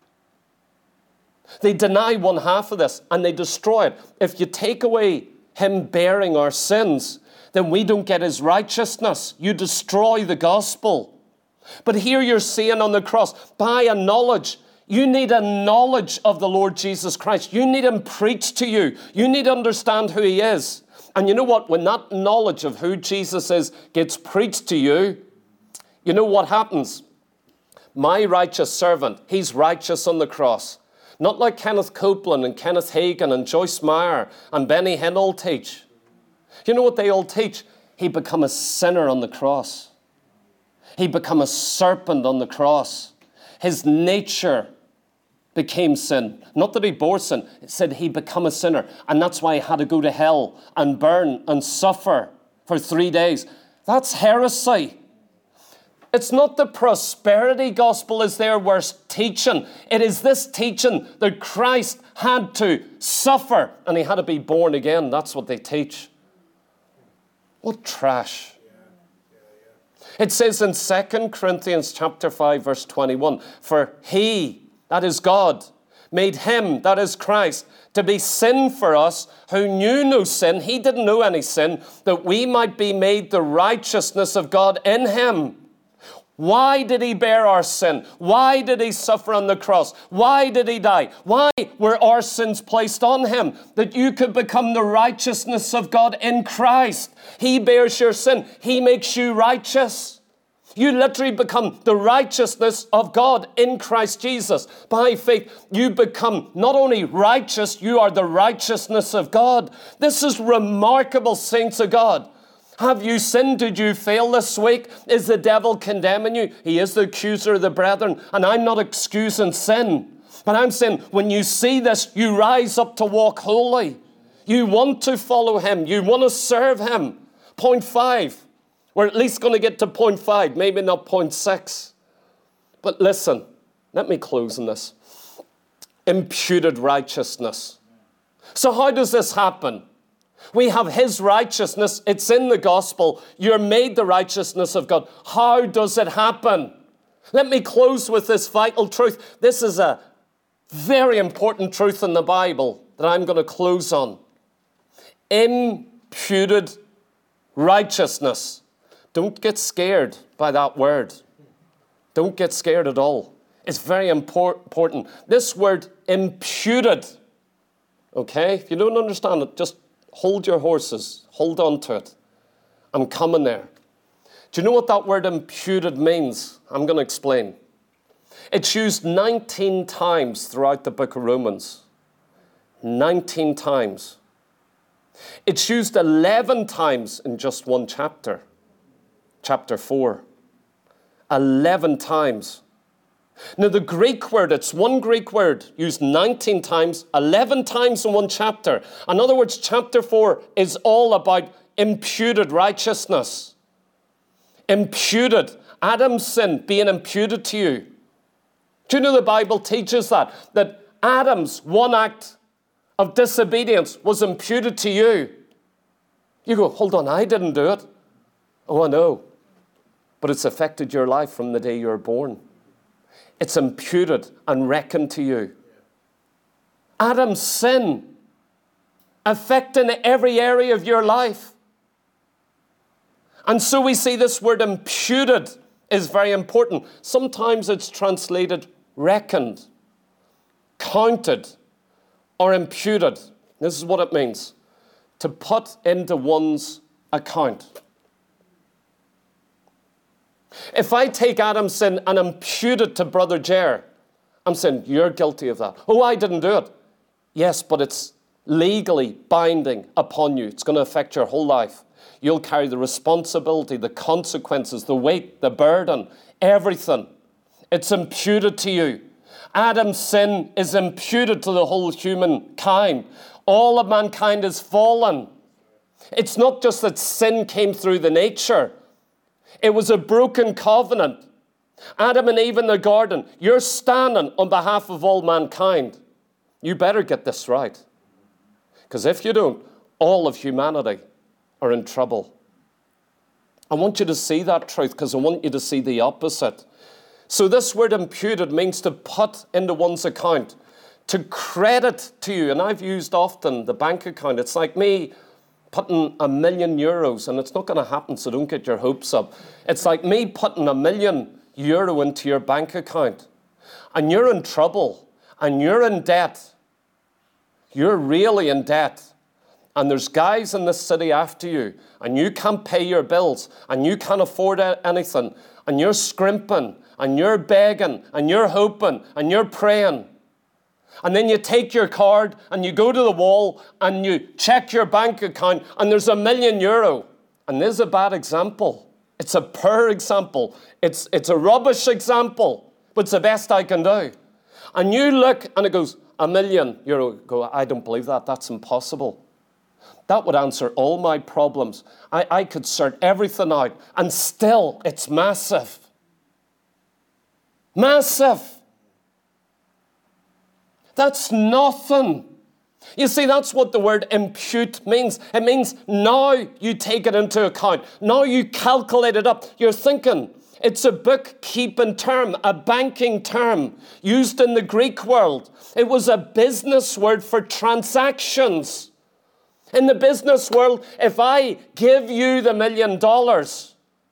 Speaker 1: They deny one half of this and they destroy it. If you take away him bearing our sins, then we don't get his righteousness. You destroy the gospel. But here you're seeing on the cross, by a knowledge, you need a knowledge of the Lord Jesus Christ. You need him preached to you. You need to understand who he is. And you know what? When that knowledge of who Jesus is gets preached to you, you know what happens? My righteous servant, he's righteous on the cross. Not like Kenneth Copeland and Kenneth Hagin and Joyce Meyer and Benny Hinn all teach. You know what they all teach? He become a sinner on the cross. He become a serpent on the cross. His nature became sin. Not that he bore sin. It said he become a sinner. And that's why he had to go to hell and burn and suffer for three days. That's heresy. It's not the prosperity gospel is their worst teaching. It is this teaching that Christ had to suffer and he had to be born again. That's what they teach. What trash. It says in Second Corinthians chapter five, verse twenty-one, for he, that is God, made him, that is Christ, to be sin for us who knew no sin. He didn't know any sin, that we might be made the righteousness of God in him. Why did he bear our sin? Why did he suffer on the cross? Why did he die? Why were our sins placed on him? That you could become the righteousness of God in Christ. He bears your sin. He makes you righteous. You literally become the righteousness of God in Christ Jesus. By faith, you become not only righteous, you are the righteousness of God. This is remarkable, saints of God. Have you sinned? Did you fail this week? Is the devil condemning you? He is the accuser of the brethren, and I'm not excusing sin. But I'm saying when you see this, you rise up to walk holy. You want to follow him. You want to serve him. Point five. We're at least going to get to point five, maybe not point six. But listen, let me close on this. Imputed righteousness. So how does this happen? We have his righteousness. It's in the gospel. You're made the righteousness of God. How does it happen? Let me close with this vital truth. This is a very important truth in the Bible that I'm going to close on. Imputed righteousness. Don't get scared by that word. Don't get scared at all. It's very import- important. This word imputed. Okay? If you don't understand it, just hold your horses. Hold on to it. I'm coming there. Do you know what that word imputed means? I'm going to explain. It's used nineteen times throughout the book of Romans. nineteen times. It's used eleven times in just one chapter. Chapter four. eleven times. Now the Greek word, it's one Greek word used nineteen times, eleven times in one chapter. In other words, chapter four is all about imputed righteousness. Imputed. Adam's sin being imputed to you. Do you know the Bible teaches that? That Adam's one act of disobedience was imputed to you. You go, hold on, I didn't do it. Oh, I know. But it's affected your life from the day you were born. It's imputed and reckoned to you. Adam's sin affecting every area of your life. And so we see this word imputed is very important. Sometimes it's translated reckoned, counted, or imputed. This is what it means. To put into one's account. If I take Adam's sin and impute it to Brother Jer, I'm saying, you're guilty of that. Oh, I didn't do it. Yes, but it's legally binding upon you. It's going to affect your whole life. You'll carry the responsibility, the consequences, the weight, the burden, everything. It's imputed to you. Adam's sin is imputed to the whole humankind. All of mankind is fallen. It's not just that sin came through the nature. It was a broken covenant. Adam and Eve in the garden, you're standing on behalf of all mankind. You better get this right. Because if you don't, all of humanity are in trouble. I want you to see that truth because I want you to see the opposite. So this word imputed means to put into one's account, to credit to you. And I've used often the bank account. It's like me putting a million euros, and it's not going to happen, so don't get your hopes up. It's like me putting a million euro into your bank account, and you're in trouble, and you're in debt. You're really in debt. And there's guys in this city after you, and you can't pay your bills, and you can't afford anything, and you're scrimping, and you're begging, and you're hoping, and you're praying. And then you take your card, and you go to the wall, and you check your bank account, and there's a million euro. And this is a bad example. It's a poor example. It's, it's a rubbish example, but it's the best I can do. And you look, and it goes, a million euro. Go, I don't believe that. That's impossible. That would answer all my problems. I, I could sort everything out, and still it's massive. Massive. That's nothing. You see, that's what the word impute means. It means now you take it into account. Now you calculate it up. You're thinking, it's a bookkeeping term, a banking term used in the Greek world. It was a business word for transactions. In the business world, if I give you the million dollars,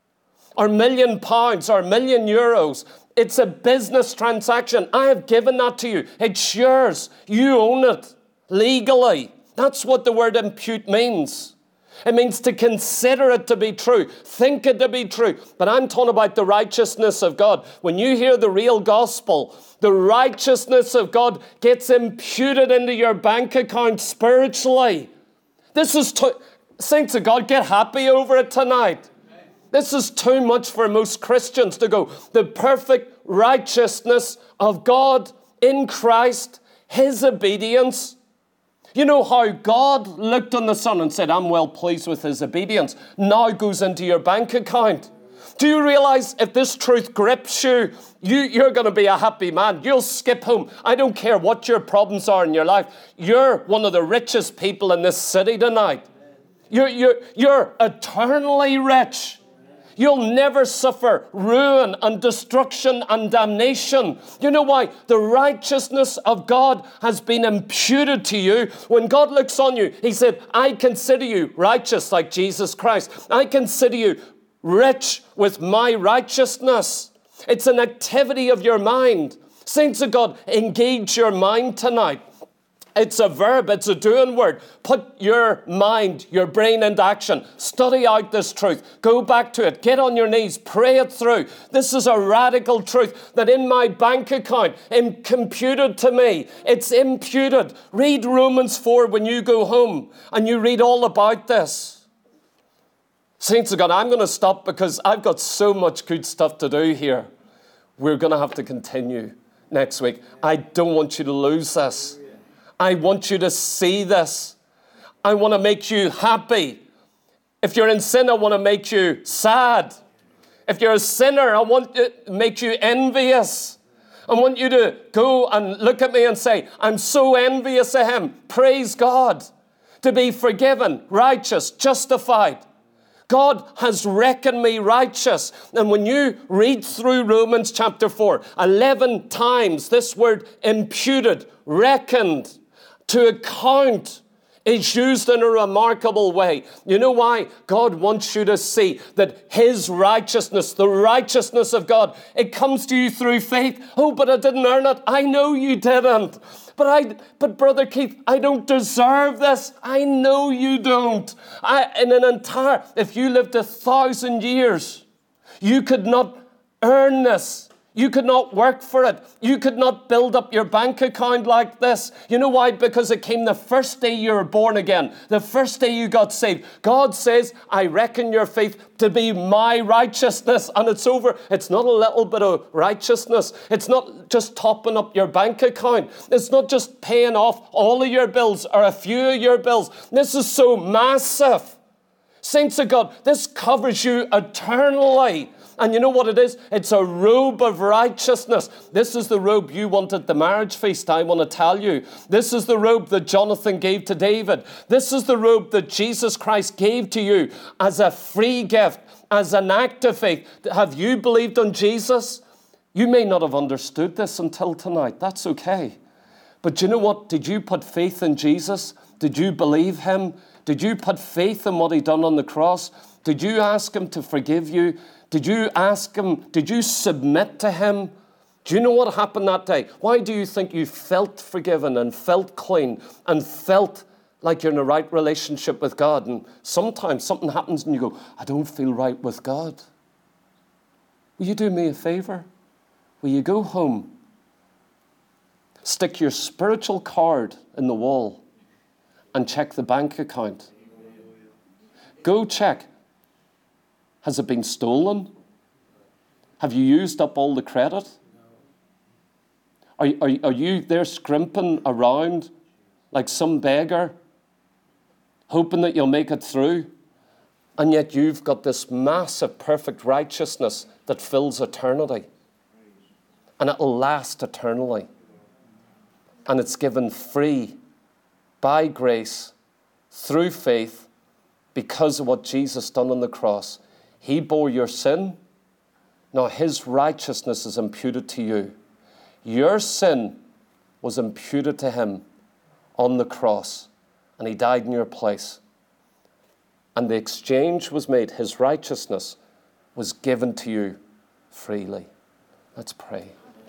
Speaker 1: or million pounds, or million euros, it's a business transaction. I have given that to you. It's yours. You own it legally. That's what the word impute means. It means to consider it to be true, think it to be true. But I'm talking about the righteousness of God. When you hear the real gospel, the righteousness of God gets imputed into your bank account spiritually. This is, too, saints of God, get happy over it tonight. This is too much for most Christians to go. The perfect righteousness of God in Christ, his obedience. You know how God looked on the Son and said, I'm well pleased with his obedience. Now goes into your bank account. Do you realize if this truth grips you, you you're going to be a happy man. You'll skip home. I don't care what your problems are in your life. You're one of the richest people in this city tonight. You're, you're, you're eternally rich. You'll never suffer ruin and destruction and damnation. You know why? The righteousness of God has been imputed to you. When God looks on you, he said, I consider you righteous like Jesus Christ. I consider you rich with my righteousness. It's an activity of your mind. Saints of God, engage your mind tonight. It's a verb, it's a doing word. Put your mind, your brain into action. Study out this truth. Go back to it. Get on your knees. Pray it through. This is a radical truth that in my bank account, imputed to me. It's imputed. Read Romans four when you go home and you read all about this. Saints of God, I'm going to stop because I've got so much good stuff to do here. We're going to have to continue next week. I don't want you to lose this. I want you to see this. I want to make you happy. If you're in sin, I want to make you sad. If you're a sinner, I want to make you envious. I want you to go and look at me and say, I'm so envious of him. Praise God. To be forgiven, righteous, justified. God has reckoned me righteous. And when you read through Romans chapter four, eleven times this word imputed, reckoned, to account is used in a remarkable way. You know why? God wants you to see that his righteousness, the righteousness of God, it comes to you through faith. Oh, but I didn't earn it. I know you didn't. But I, but Brother Keith, I don't deserve this. I know you don't. I, in an entire, if you lived a thousand years, you could not earn this. You could not work for it. You could not build up your bank account like this. You know why? Because it came the first day you were born again, the first day you got saved. God says, I reckon your faith to be my righteousness, and it's over. It's not a little bit of righteousness. It's not just topping up your bank account. It's not just paying off all of your bills or a few of your bills. This is so massive. Saints of God, this covers you eternally. And you know what it is? It's a robe of righteousness. This is the robe you wanted at the marriage feast, I want to tell you. This is the robe that Jonathan gave to David. This is the robe that Jesus Christ gave to you as a free gift, as an act of faith. Have you believed on Jesus? You may not have understood this until tonight. That's okay. But you know what? Did you put faith in Jesus? Did you believe him? Did you put faith in what he done on the cross? Did you ask him to forgive you? Did you ask him? Did you submit to him? Do you know what happened that day? Why do you think you felt forgiven and felt clean and felt like you're in a right relationship with God? And sometimes something happens and you go, I don't feel right with God. Will you do me a favor? Will you go home, stick your spiritual card in the wall and check the bank account? Go check. Has it been stolen? Have you used up all the credit? Are, are, are you there scrimping around like some beggar, hoping that you'll make it through? And yet you've got this massive, perfect righteousness that fills eternity. And it'll last eternally. And it's given free by grace, through faith, because of what Jesus done on the cross. He bore your sin. Now his righteousness is imputed to you. Your sin was imputed to him on the cross, and he died in your place. And the exchange was made. His righteousness was given to you freely. Let's pray.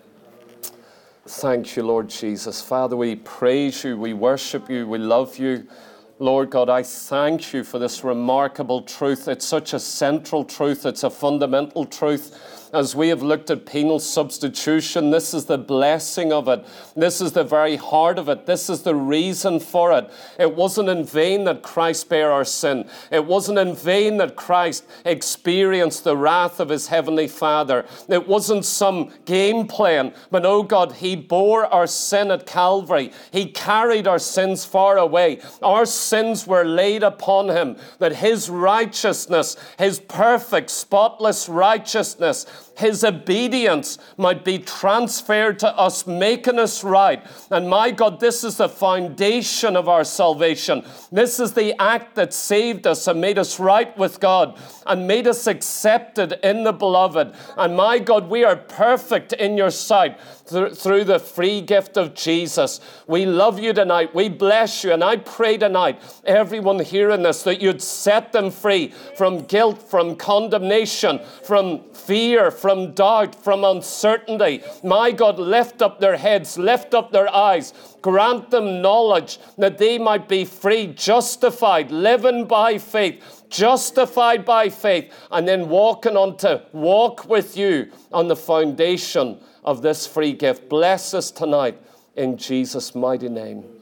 Speaker 1: Thank you, Lord Jesus. Father, we praise you, we worship you, we love you. Lord God, I thank you for this remarkable truth. It's such a central truth. It's a fundamental truth. As we have looked at penal substitution, this is the blessing of it. This is the very heart of it. This is the reason for it. It wasn't in vain that Christ bare our sin. It wasn't in vain that Christ experienced the wrath of his heavenly Father. It wasn't some game plan, but oh God, he bore our sin at Calvary. He carried our sins far away. Our sins were laid upon him, that his righteousness, his perfect, spotless righteousness, his obedience might be transferred to us, making us right. And my God, this is the foundation of our salvation. This is the act that saved us and made us right with God and made us accepted in the beloved. And my God, we are perfect in your sight th- through the free gift of Jesus. We love you tonight. We bless you. And I pray tonight, everyone hearing this, that you'd set them free from guilt, from condemnation, from fear, from doubt, from uncertainty. My God, lift up their heads, lift up their eyes, grant them knowledge that they might be free, justified, living by faith, justified by faith, and then walking on to walk with you on the foundation of this free gift. Bless us tonight in Jesus' mighty name.